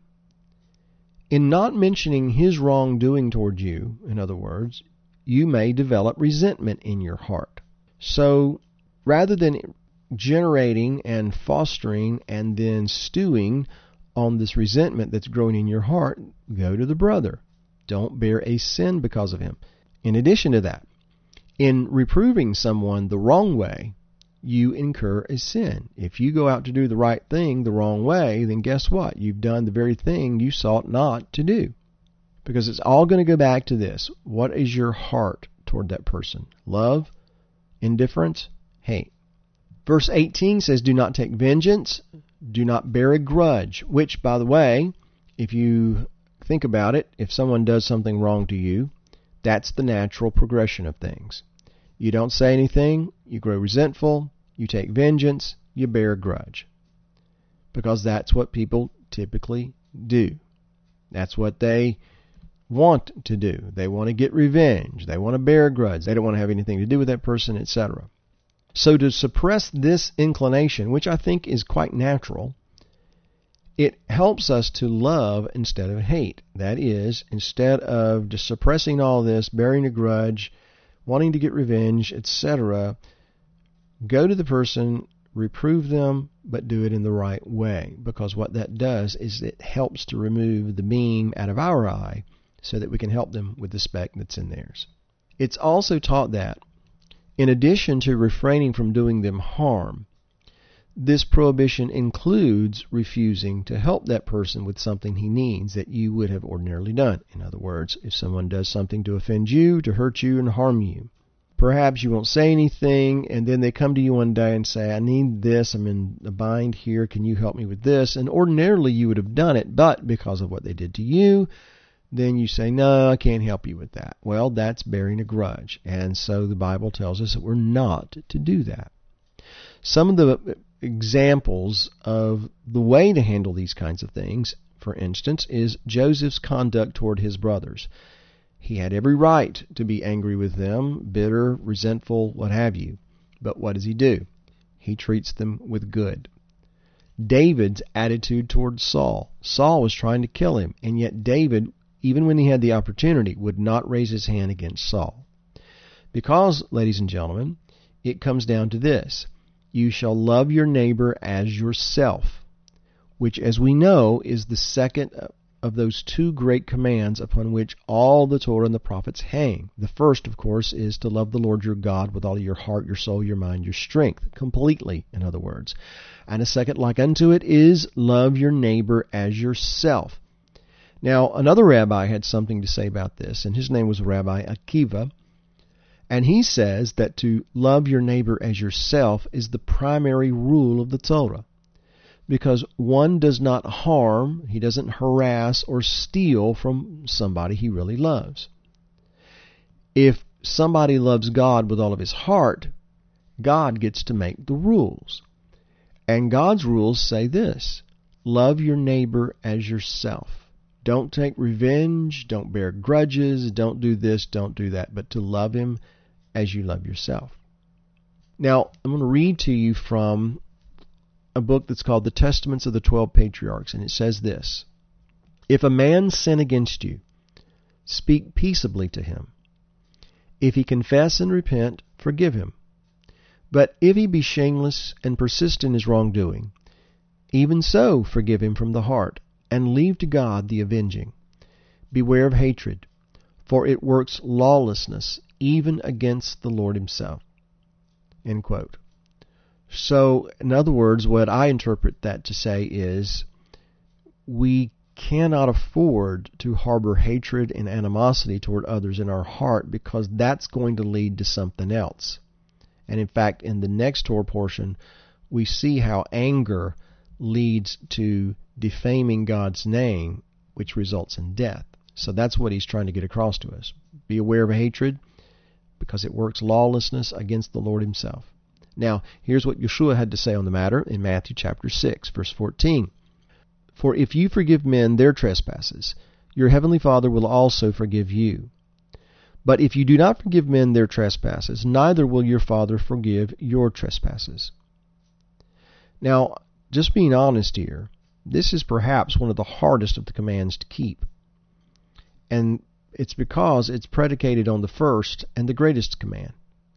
In not mentioning his wrongdoing toward you, in other words, you may develop resentment in your heart. So, rather than generating and fostering and then stewing on this resentment that's growing in your heart, go to the brother. Don't bear a sin because of him. In addition to that, in reproving someone the wrong way, you incur a sin. If you go out to do the right thing the wrong way, then guess what? You've done the very thing you sought not to do. Because it's all going to go back to this. What is your heart toward that person? Love? Indifference? Hate? Verse 18 says, do not take vengeance, do not bear a grudge. Which, by the way, if you think about it, if someone does something wrong to you, that's the natural progression of things. You don't say anything, you grow resentful, you take vengeance, you bear a grudge. Because that's what people typically do. That's what they want to do. They want to get revenge. They want to bear a grudge. They don't want to have anything to do with that person, etc. So to suppress this inclination, which I think is quite natural, it helps us to love instead of hate. That is, instead of just suppressing all this, bearing a grudge, wanting to get revenge, etc., go to the person, reprove them, but do it in the right way. Because what that does is it helps to remove the beam out of our eye so that we can help them with the speck that's in theirs. It's also taught that, in addition to refraining from doing them harm, this prohibition includes refusing to help that person with something he needs that you would have ordinarily done. In other words, if someone does something to offend you, to hurt you, and harm you, perhaps you won't say anything, and then they come to you one day and say, I need this, I'm in a bind here, can you help me with this? And ordinarily you would have done it, but because of what they did to you, then you say, no, I can't help you with that. Well, that's bearing a grudge. And so the Bible tells us that we're not to do that. Some of the examples of the way to handle these kinds of things, for instance, is Joseph's conduct toward his brothers. He had every right to be angry with them, bitter, resentful, what have you. But what does he do? He treats them with good. David's attitude toward Saul. Saul was trying to kill him, and yet David, even when he had the opportunity, would not raise his hand against Saul. Because, ladies and gentlemen, it comes down to this. You shall love your neighbor as yourself, which, as we know, is the second of those two great commands upon which all the Torah and the prophets hang. The first, of course, is to love the Lord your God with all your heart, your soul, your mind, your strength, completely, in other words. And a second like unto it is love your neighbor as yourself. Now, another rabbi had something to say about this, and his name was Rabbi Akiva. And he says that to love your neighbor as yourself is the primary rule of the Torah. Because one does not harm, he doesn't harass or steal from somebody he really loves. If somebody loves God with all of his heart, God gets to make the rules. And God's rules say this: love your neighbor as yourself. Don't take revenge, don't bear grudges, don't do this, don't do that, but to love him as you love yourself. Now, I'm going to read to you from a book that's called The Testaments of the 12 Patriarchs, and it says this: if a man sin against you, speak peaceably to him. If he confess and repent, forgive him. But if he be shameless and persist in his wrongdoing, even so forgive him from the heart, and leave to God the avenging. Beware of hatred, for it works lawlessness even against the Lord himself. End quote. So, in other words, what I interpret that to say is we cannot afford to harbor hatred and animosity toward others in our heart, because that's going to lead to something else. And in fact, in the next Torah portion, we see how anger leads to defaming God's name, which results in death. So that's what he's trying to get across to us. Be aware of hatred, because it works lawlessness against the Lord himself. Now, here's what Yeshua had to say on the matter in Matthew chapter 6, verse 14. For if you forgive men their trespasses, your heavenly Father will also forgive you. But if you do not forgive men their trespasses, neither will your Father forgive your trespasses. Now, just being honest here, this is perhaps one of the hardest of the commands to keep. And it's because it's predicated on the first and the greatest command.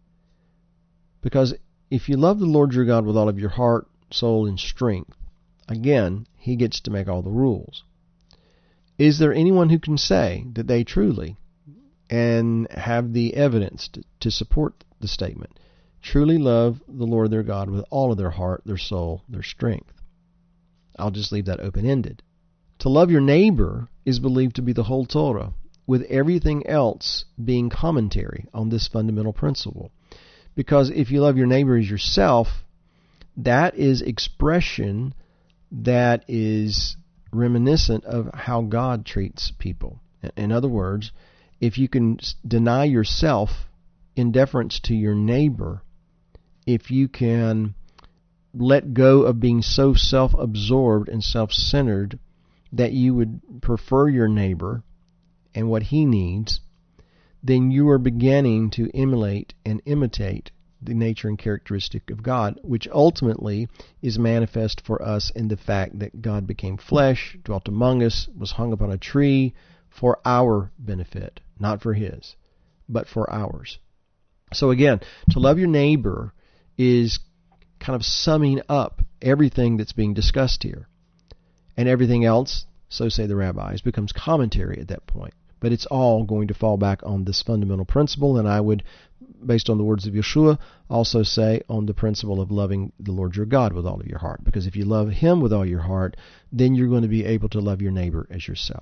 Because if you love the Lord your God with all of your heart, soul, and strength, again, he gets to make all the rules. Is there anyone who can say that they truly, and have the evidence to support the statement, truly love the Lord their God with all of their heart, their soul, their strength? I'll just leave that open-ended. To love your neighbor is believed to be the whole Torah, with everything else being commentary on this fundamental principle. Because if you love your neighbor as yourself, that is expression that is reminiscent of how God treats people. In other words, if you can deny yourself in deference to your neighbor, if you can let go of being so self-absorbed and self-centered that you would prefer your neighbor and what he needs, then you are beginning to emulate and imitate the nature and characteristic of God, which ultimately is manifest for us in the fact that God became flesh, dwelt among us, was hung upon a tree for our benefit, not for his, but for ours. So again, to love your neighbor is kind of summing up everything that's being discussed here. And everything else, so say the rabbis, becomes commentary at that point. But it's all going to fall back on this fundamental principle, and I would, based on the words of Yeshua, also say on the principle of loving the Lord your God with all of your heart. Because if you love him with all your heart, then you're going to be able to love your neighbor as yourself.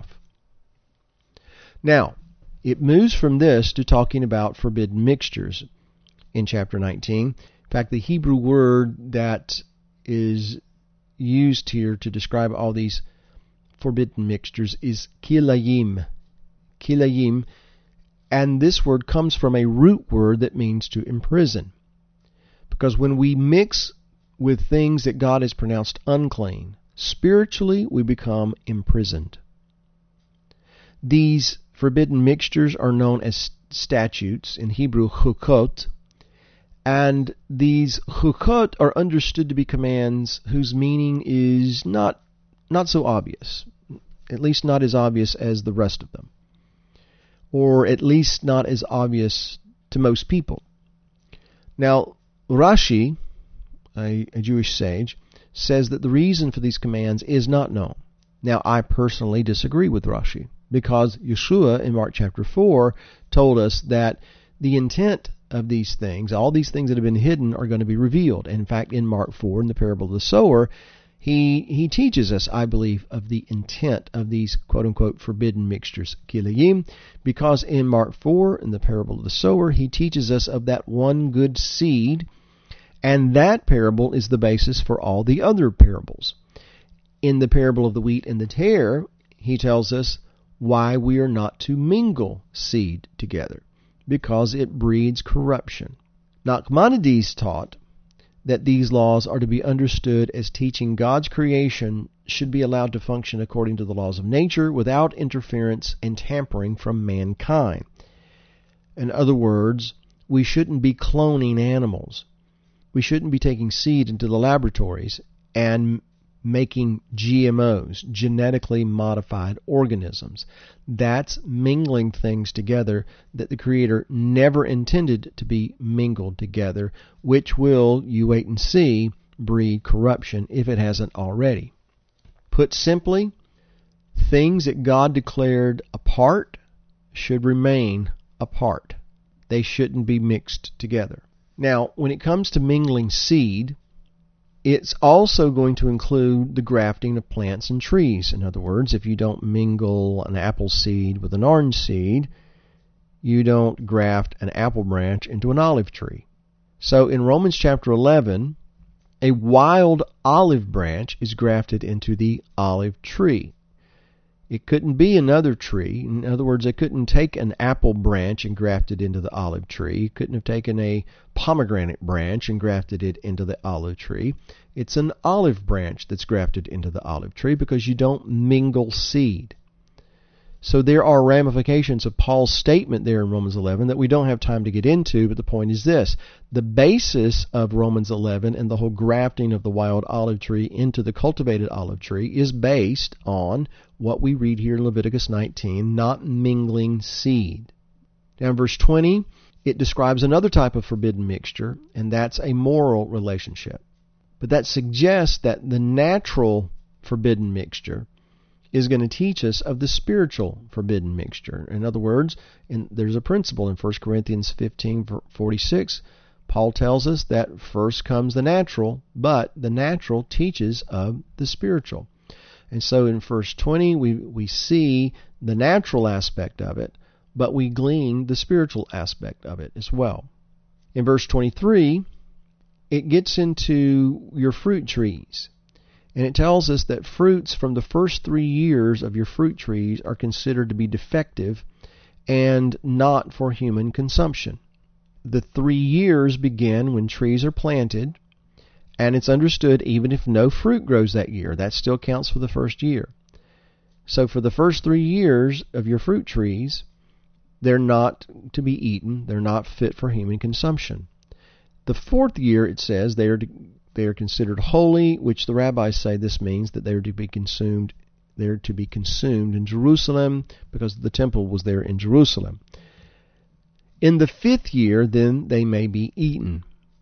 Now, it moves from this to talking about forbidden mixtures in chapter 19. In fact, the Hebrew word that is used here to describe all these forbidden mixtures is kilayim. Kilayim, and this word comes from a root word that means to imprison. Because when we mix with things that God has pronounced unclean, spiritually we become imprisoned. These forbidden mixtures are known as statutes, in Hebrew chukot, and these chukot are understood to be commands whose meaning is not so obvious, at least not as obvious as the rest of them, or at least not as obvious to most people. Now, Rashi, a Jewish sage, says that the reason for these commands is not known. Now, I personally disagree with Rashi, because Yeshua in Mark chapter 4 told us that the intent of these things, all these things that have been hidden, are going to be revealed. In fact, in Mark 4, in the parable of the sower, he teaches us, I believe, of the intent of these quote-unquote forbidden mixtures, kilayim, because in Mark 4, in the parable of the sower, he teaches us of that one good seed, and that parable is the basis for all the other parables. In the parable of the wheat and the tare, he tells us why we are not to mingle seed together, because it breeds corruption. Nachmanides taught that these laws are to be understood as teaching God's creation should be allowed to function according to the laws of nature without interference and tampering from mankind. In other words, we shouldn't be cloning animals. We shouldn't be taking seed into the laboratories and making GMOs, genetically modified organisms. That's mingling things together that the Creator never intended to be mingled together, which will, you wait and see, breed corruption if it hasn't already. Put simply, things that God declared apart should remain apart. They shouldn't be mixed together. Now, when it comes to mingling seed, it's also going to include the grafting of plants and trees. In other words, if you don't mingle an apple seed with an orange seed, you don't graft an apple branch into an olive tree. So in Romans chapter 11, a wild olive branch is grafted into the olive tree. It couldn't be another tree. In other words, they couldn't take an apple branch and graft it into the olive tree. You couldn't have taken a pomegranate branch and grafted it into the olive tree. It's an olive branch that's grafted into the olive tree because you don't mingle seed. So there are ramifications of Paul's statement there in Romans 11 that we don't have time to get into, but the point is this. The basis of Romans 11 and the whole grafting of the wild olive tree into the cultivated olive tree is based on what we read here in Leviticus 19, not mingling seed. Now in verse 20, it describes another type of forbidden mixture, and that's a moral relationship. But that suggests that the natural forbidden mixture is going to teach us of the spiritual forbidden mixture. In other words, there's a principle in 1 Corinthians 15:46. Paul tells us that first comes the natural, but the natural teaches of the spiritual. And so in verse 20, we see the natural aspect of it, but we glean the spiritual aspect of it as well. In verse 23, it gets into your fruit trees. And it tells us that fruits from the first 3 years of your fruit trees are considered to be defective and not for human consumption. The 3 years begin when trees are planted, and it's understood even if no fruit grows that year, that still counts for the first year. So for the first 3 years of your fruit trees, they're not to be eaten, they're not fit for human consumption. The 4th year, it says, they are considered holy, which the rabbis say this means that they are to be consumed. They are to be consumed in Jerusalem because the temple was there in Jerusalem. In the 5th year, then, they may be eaten.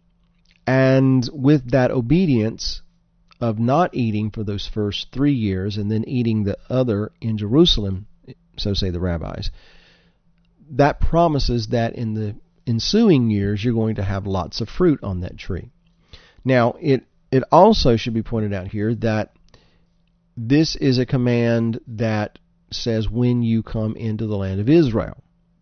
And with that obedience of not eating for those first 3 years and then eating the other in Jerusalem, so say the rabbis, that promises that in the ensuing years you're going to have lots of fruit on that tree. Now, it also should be pointed out here that this is a command that says when you come into the land of Israel.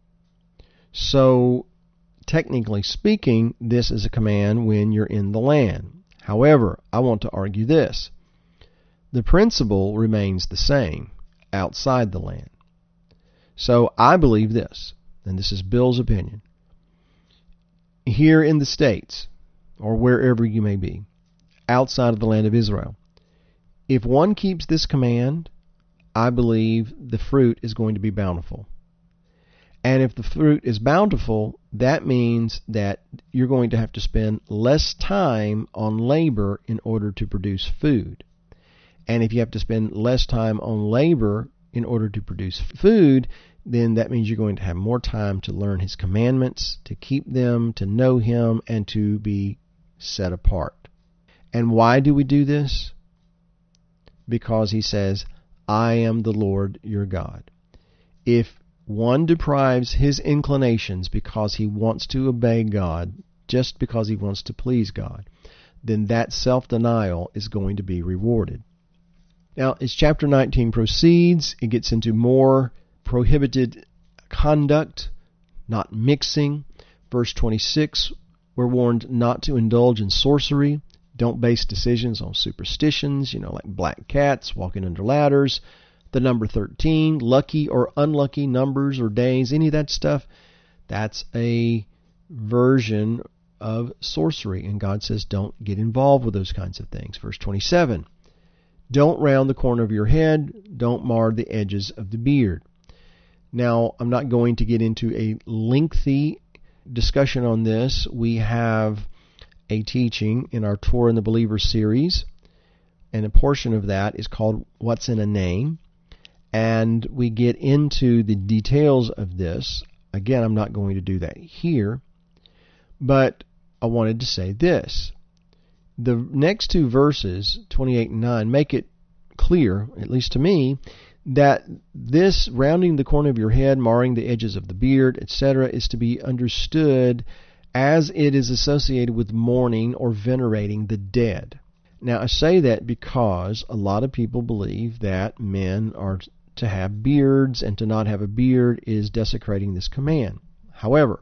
So, technically speaking, this is a command when you're in the land. However, I want to argue this. The principle remains the same outside the land. So, I believe this, and this is Bill's opinion. Here in the States, or wherever you may be, outside of the land of Israel, if one keeps this command, I believe the fruit is going to be bountiful. And if the fruit is bountiful, that means that you're going to have to spend less time on labor in order to produce food. And if you have to spend less time on labor in order to produce food, then that means you're going to have more time to learn His commandments, to keep them, to know Him, and to be set apart. And why do we do this? Because He says, I am the Lord your God. If one deprives his inclinations because he wants to obey God, just because he wants to please God, then that self-denial is going to be rewarded. Now, as chapter 19 proceeds, it gets into more prohibited conduct, not mixing. Verse 26, we're warned not to indulge in sorcery. Don't base decisions on superstitions, like black cats walking under ladders. The number 13, lucky or unlucky numbers or days, any of that stuff, that's a version of sorcery. And God says don't get involved with those kinds of things. Verse 27, don't round the corner of your head. Don't mar the edges of the beard. Now, I'm not going to get into a lengthy discussion on this. We have a teaching in our Torah and the Believer series, and a portion of that is called What's in a Name? And we get into the details of this. Again, I'm not going to do that here, but I wanted to say this. The next two verses, 28 and 9, make it clear, at least to me, that this rounding the corner of your head, marring the edges of the beard, etc., is to be understood as it is associated with mourning or venerating the dead. Now, I say that because a lot of people believe that men are to have beards, and to not have a beard is desecrating this command. However,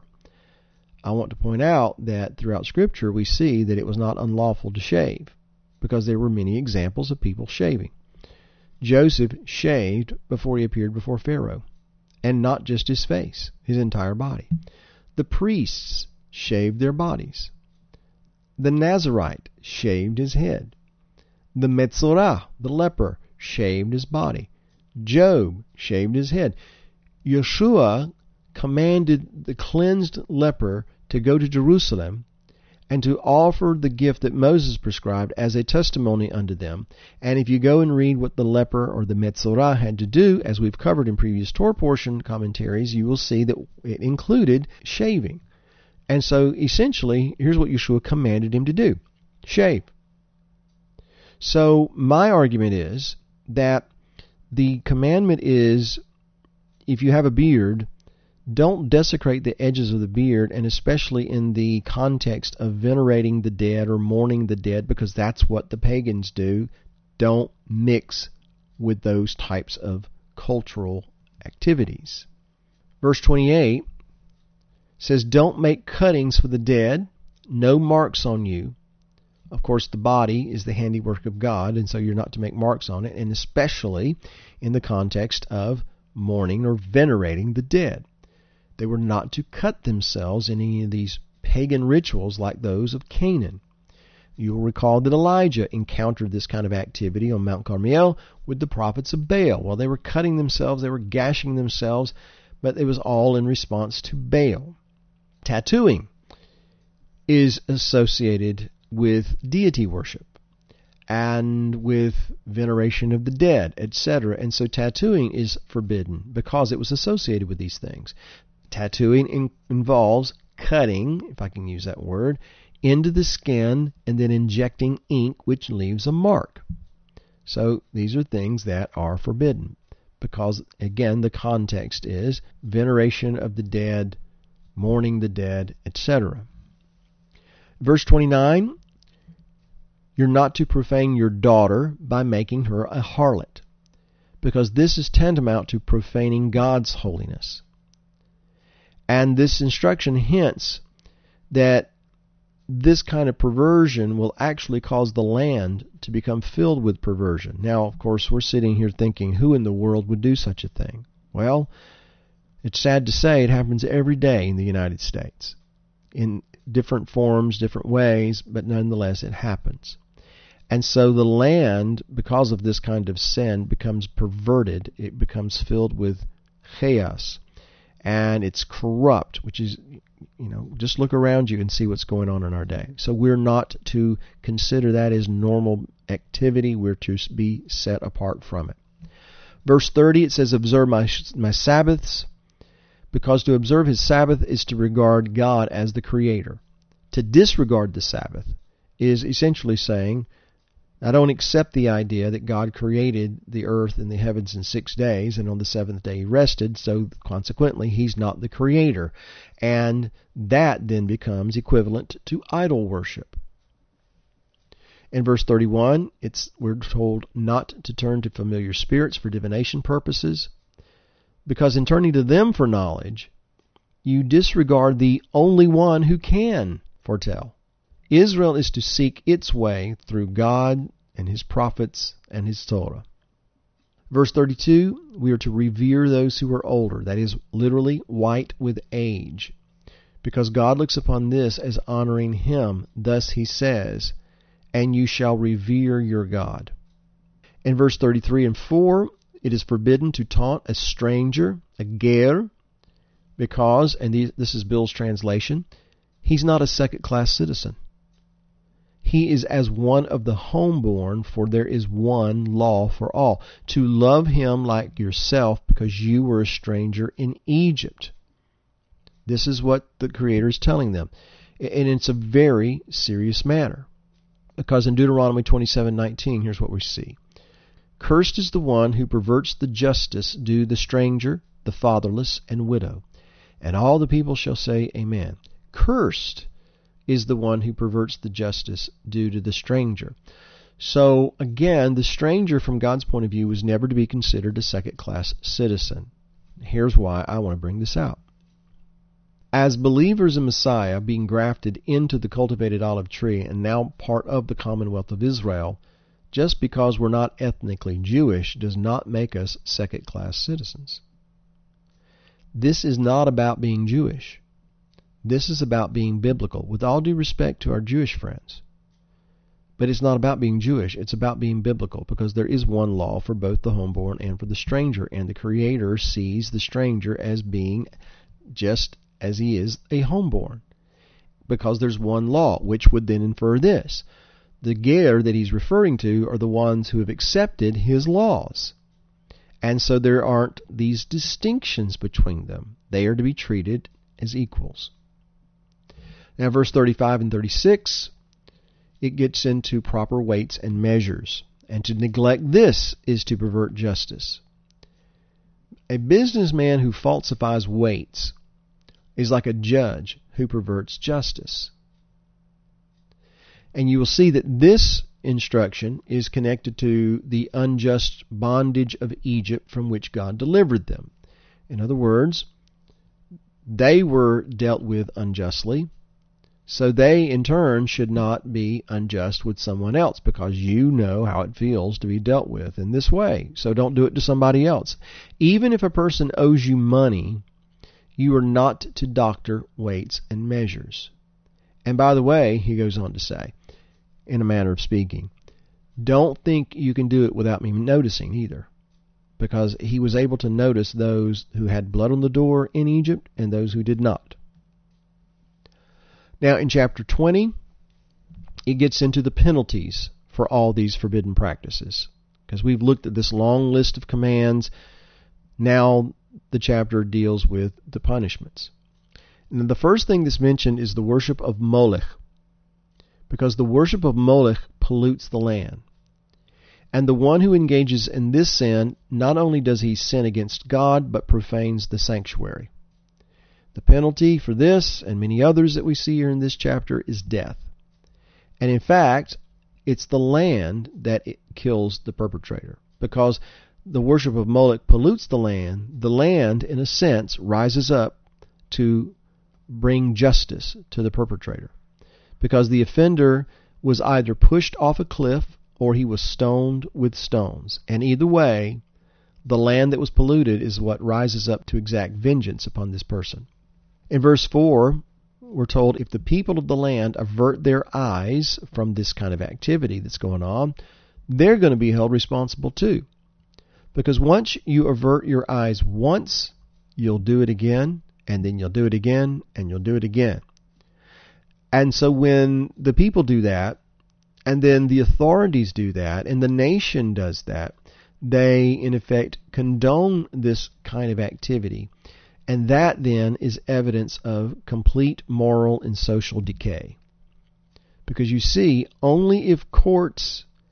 I want to point out that throughout Scripture we see that it was not unlawful to shave, because there were many examples of people shaving. Joseph shaved before he appeared before Pharaoh, and not just his face, his entire body. The priests shaved their bodies. The Nazarite shaved his head. The Metzorah, the leper, shaved his body. Job shaved his head. Yeshua commanded the cleansed leper to go to Jerusalem and to offer the gift that Moses prescribed as a testimony unto them. And if you go and read what the leper or the Metzorah had to do, as we've covered in previous Torah portion commentaries, you will see that it included shaving. And so essentially, here's what Yeshua commanded him to do: shave. So my argument is that the commandment is, if you have a beard, don't desecrate the edges of the beard, and especially in the context of venerating the dead or mourning the dead, because that's what the pagans do. Don't mix with those types of cultural activities. Verse 28 says, don't make cuttings for the dead, no marks on you. Of course, the body is the handiwork of God, and so you're not to make marks on it, and especially in the context of mourning or venerating the dead. They were not to cut themselves in any of these pagan rituals like those of Canaan. You will recall that Elijah encountered this kind of activity on Mount Carmel with the prophets of Baal. Well, they were cutting themselves, they were gashing themselves, but it was all in response to Baal. Tattooing is associated with deity worship and with veneration of the dead, etc. And so tattooing is forbidden because it was associated with these things. Tattooing involves cutting, if I can use that word, into the skin and then injecting ink, which leaves a mark. So these are things that are forbidden because, again, the context is veneration of the dead, mourning the dead, etc. Verse 29, you're not to profane your daughter by making her a harlot, because this is tantamount to profaning God's holiness. And this instruction hints that this kind of perversion will actually cause the land to become filled with perversion. Now, of course, we're sitting here thinking, who in the world would do such a thing? Well, it's sad to say it happens every day in the United States, in different forms, different ways, but nonetheless it happens. And so the land, because of this kind of sin, becomes perverted. It becomes filled with chaos. And it's corrupt, which is, just look around you and see what's going on in our day. So we're not to consider that as normal activity. We're to be set apart from it. Verse 30, it says, observe my Sabbaths, because to observe his Sabbath is to regard God as the Creator. To disregard the Sabbath is essentially saying I don't accept the idea that God created the earth and the heavens in 6 days, and on the seventh day he rested, so consequently he's not the creator. And that then becomes equivalent to idol worship. In verse 31, we're told not to turn to familiar spirits for divination purposes, because in turning to them for knowledge, you disregard the only one who can foretell. Israel is to seek its way through God and His prophets and His Torah. Verse 32, we are to revere those who are older, that is, literally white with age, because God looks upon this as honoring Him. Thus He says, and you shall revere your God. In verse 33 and 4, it is forbidden to taunt a stranger, a ger, because, and this is Bill's translation, he's not a second-class citizen. He is as one of the homeborn, for there is one law for all, to love him like yourself, because you were a stranger in Egypt. This is what the Creator is telling them. And it's a very serious matter. Because in Deuteronomy 27:19, here's what we see. Cursed is the one who perverts the justice due the stranger, the fatherless, and widow. And all the people shall say, Amen. Cursed is the one who perverts the justice due to the stranger. So, again, the stranger from God's point of view was never to be considered a second-class citizen. Here's why I want to bring this out. As believers in Messiah, being grafted into the cultivated olive tree and now part of the Commonwealth of Israel, just because we're not ethnically Jewish does not make us second-class citizens. This is not about being Jewish. This is about being biblical, with all due respect to our Jewish friends. But it's not about being Jewish. It's about being biblical, because there is one law for both the homeborn and for the stranger, and the Creator sees the stranger as being just as he is a homeborn, because there's one law, which would then infer this. The ger that he's referring to are the ones who have accepted his laws. And so there aren't these distinctions between them. They are to be treated as equals. Now, verse 35 and 36, it gets into proper weights and measures. And to neglect this is to pervert justice. A businessman who falsifies weights is like a judge who perverts justice. And you will see that this instruction is connected to the unjust bondage of Egypt from which God delivered them. In other words, they were dealt with unjustly, so they in turn should not be unjust with someone else, because you know how it feels to be dealt with in this way. So don't do it to somebody else. Even if a person owes you money, you are not to doctor weights and measures. And by the way, he goes on to say, in a manner of speaking, don't think you can do it without me noticing either, because he was able to notice those who had blood on the door in Egypt and those who did not. Now in chapter 20, it gets into the penalties for all these forbidden practices, because we've looked at this long list of commands. Now the chapter deals with the punishments. And the first thing that's mentioned is the worship of Molech, because the worship of Molech pollutes the land. And the one who engages in this sin, not only does he sin against God, but profanes the sanctuary. The penalty for this, and many others that we see here in this chapter, is death. And in fact, it's the land that kills the perpetrator, because the worship of Molech pollutes the land. The land, in a sense, rises up to bring justice to the perpetrator, because the offender was either pushed off a cliff or he was stoned with stones. And either way, the land that was polluted is what rises up to exact vengeance upon this person. In verse 4, we're told if the people of the land avert their eyes from this kind of activity that's going on, they're going to be held responsible too. Because once you avert your eyes once, you'll do it again, and then you'll do it again, and you'll do it again. And so when the people do that, and then the authorities do that, and the nation does that, they, in effect, condone this kind of activity. And that then is evidence of complete moral and social decay. Because you see, only if courts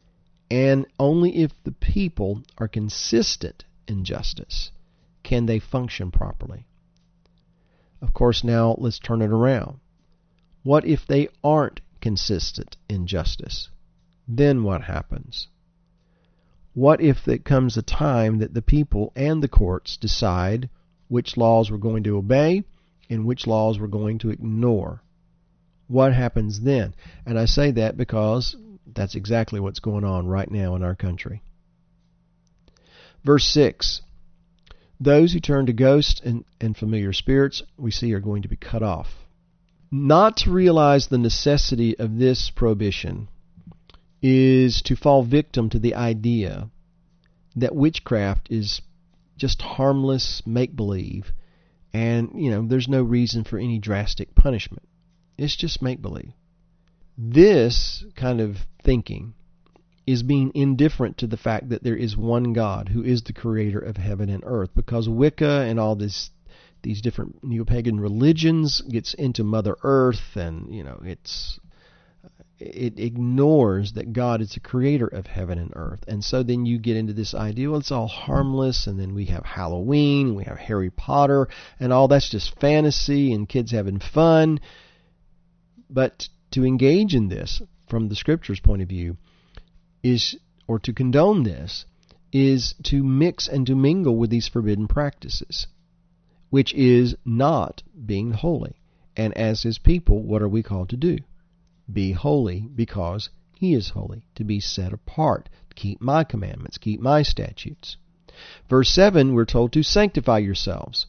And only if the people are consistent in justice can they function properly. Of course, now let's turn it around. What if they aren't consistent in justice? Then what happens? What if there comes a time that the people and the courts decide which laws we're going to obey and which laws we're going to ignore? What happens then? And I say that because that's exactly what's going on right now in our country. Verse 6. Those who turn to ghosts and familiar spirits we see are going to be cut off. Not to realize the necessity of this prohibition is to fall victim to the idea that witchcraft is just harmless make-believe and, there's no reason for any drastic punishment. It's just make-believe. This kind of thinking is being indifferent to the fact that there is one God who is the creator of heaven and earth, because Wicca and all these different neo-pagan religions gets into Mother Earth, and it ignores that God is the creator of heaven and earth. And so then you get into this idea, well, it's all harmless, and then we have Halloween, we have Harry Potter, and all that's just fantasy and kids having fun. But to engage in this from the Scripture's point of view or to condone this, is to mix and to mingle with these forbidden practices, which is not being holy. And as His people, what are we called to do? Be holy because He is holy, to be set apart, to keep My commandments, keep My statutes. Verse 7, we're told to sanctify yourselves.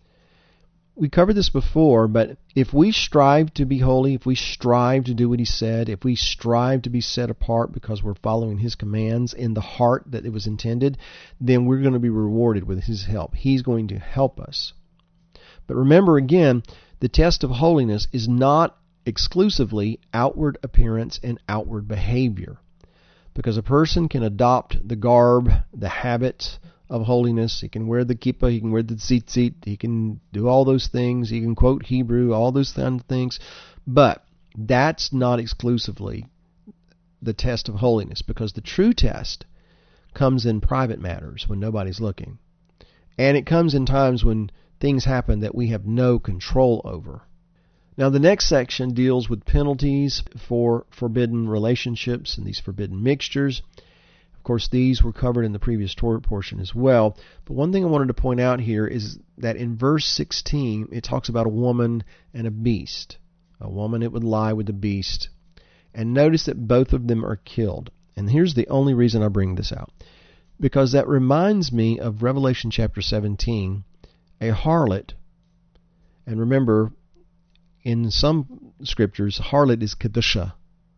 We covered this before, but if we strive to be holy, if we strive to do what He said, if we strive to be set apart because we're following His commands in the heart that it was intended, then we're going to be rewarded with His help. He's going to help us. But remember again, the test of holiness is not exclusively outward appearance and outward behavior. Because a person can adopt the garb, the habit of holiness. He can wear the kippah, he can wear the tzitzit, he can do all those things, he can quote Hebrew, all those kind of things. But that's not exclusively the test of holiness, because the true test comes in private matters when nobody's looking. And it comes in times when things happen that we have no control over. Now the next section deals with penalties for forbidden relationships and these forbidden mixtures. Of course, these were covered in the previous Torah portion as well. But one thing I wanted to point out here is that in verse 16, it talks about a woman and a beast. A woman that would lie with a beast. And notice that both of them are killed. And here's the only reason I bring this out. Because that reminds me of Revelation chapter 17, a harlot. And remember, in some scriptures, harlot is kedusha.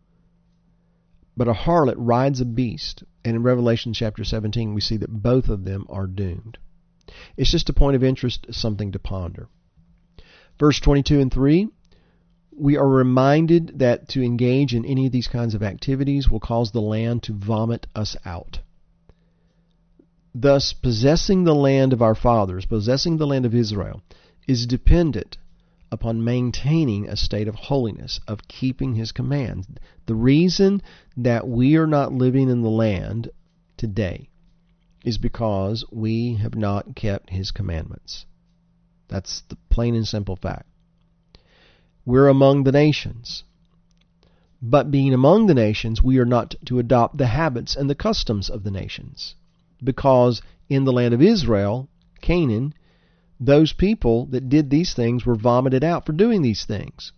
But a harlot rides a beast. And in Revelation chapter 17, we see that both of them are doomed. It's just a point of interest, something to ponder. Verse 22 and 3, we are reminded that to engage in any of these kinds of activities will cause the land to vomit us out. Thus, possessing the land of our fathers, possessing the land of Israel, is dependent upon maintaining a state of holiness, of keeping His commands. The reason that we are not living in the land today is because we have not kept His commandments. That's the plain and simple fact. We're among the nations. But being among the nations, we are not to adopt the habits and the customs of the nations. Because in the land of Israel, Canaan, those people that did these things were vomited out for doing these things.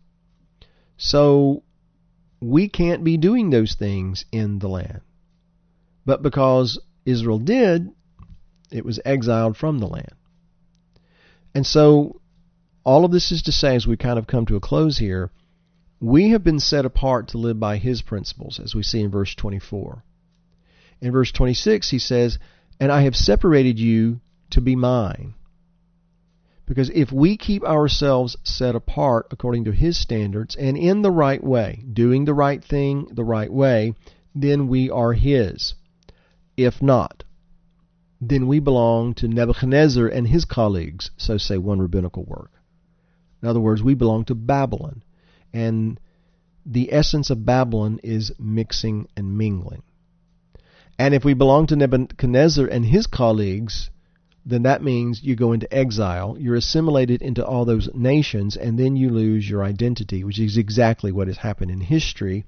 So we can't be doing those things in the land. But because Israel did, it was exiled from the land. And so all of this is to say, as we kind of come to a close here, we have been set apart to live by His principles, as we see in verse 24. In verse 26, He says, "And I have separated you to be mine." Because if we keep ourselves set apart according to His standards and in the right way, doing the right thing the right way, then we are His. If not, then we belong to Nebuchadnezzar and his colleagues, so say one rabbinical work. In other words, we belong to Babylon. And the essence of Babylon is mixing and mingling. And if we belong to Nebuchadnezzar and his colleagues, then that means you go into exile. You're assimilated into all those nations, and then you lose your identity, which is exactly what has happened in history.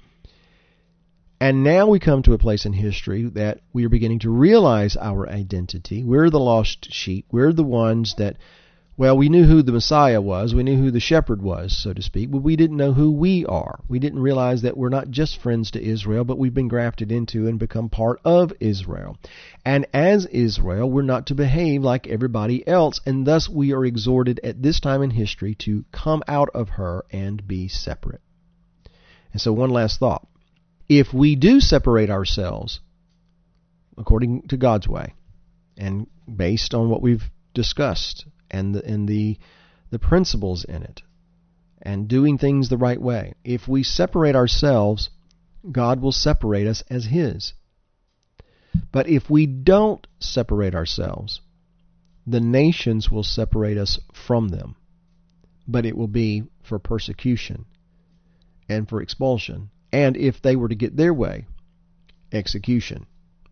And now we come to a place in history that we are beginning to realize our identity. We're the lost sheep. We're the ones that, well, we knew who the Messiah was. We knew who the shepherd was, so to speak, but we didn't know who we are. We didn't realize that we're not just friends to Israel, but we've been grafted into and become part of Israel. And as Israel, we're not to behave like everybody else, and thus we are exhorted at this time in history to come out of her and be separate. And so one last thought. If we do separate ourselves according to God's way and based on what we've discussed and the principles in it and doing things the right way, if we separate ourselves, God will separate us as His. But if we don't separate ourselves, the nations will separate us from them. But it will be for persecution and for expulsion. And if they were to get their way, execution.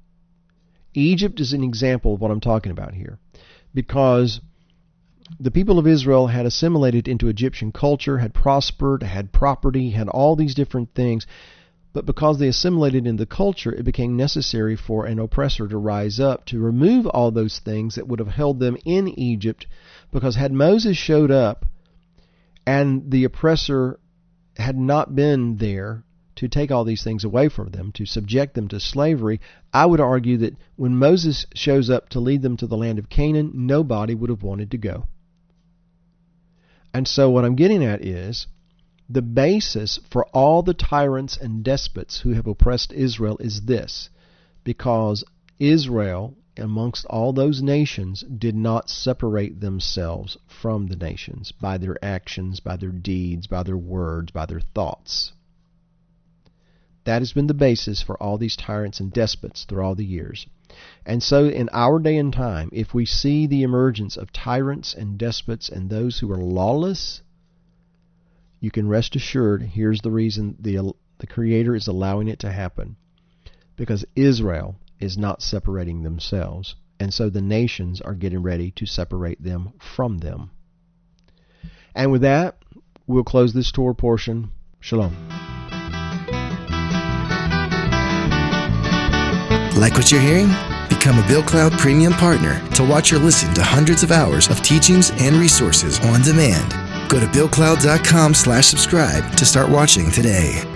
Egypt is an example of what I'm talking about here, because the people of Israel had assimilated into Egyptian culture, had prospered, had property, had all these different things, but because they assimilated into the culture, it became necessary for an oppressor to rise up to remove all those things that would have held them in Egypt, because had Moses showed up and the oppressor had not been there to take all these things away from them, to subject them to slavery, I would argue that when Moses shows up to lead them to the land of Canaan, nobody would have wanted to go. And so what I'm getting at is the basis for all the tyrants and despots who have oppressed Israel is this: because Israel, amongst all those nations, did not separate themselves from the nations by their actions, by their deeds, by their words, by their thoughts. That has been the basis for all these tyrants and despots through all the years. And so in our day and time, if we see the emergence of tyrants and despots and those who are lawless, you can rest assured, here's the reason the Creator is allowing it to happen. Because Israel is not separating themselves, and so the nations are getting ready to separate them from them. And with that, we'll close this Torah portion. Shalom. Like what you're hearing? Become a Bill Cloud Premium Partner to watch or listen to hundreds of hours of teachings and resources on demand. Go to BillCloud.com/subscribe to start watching today.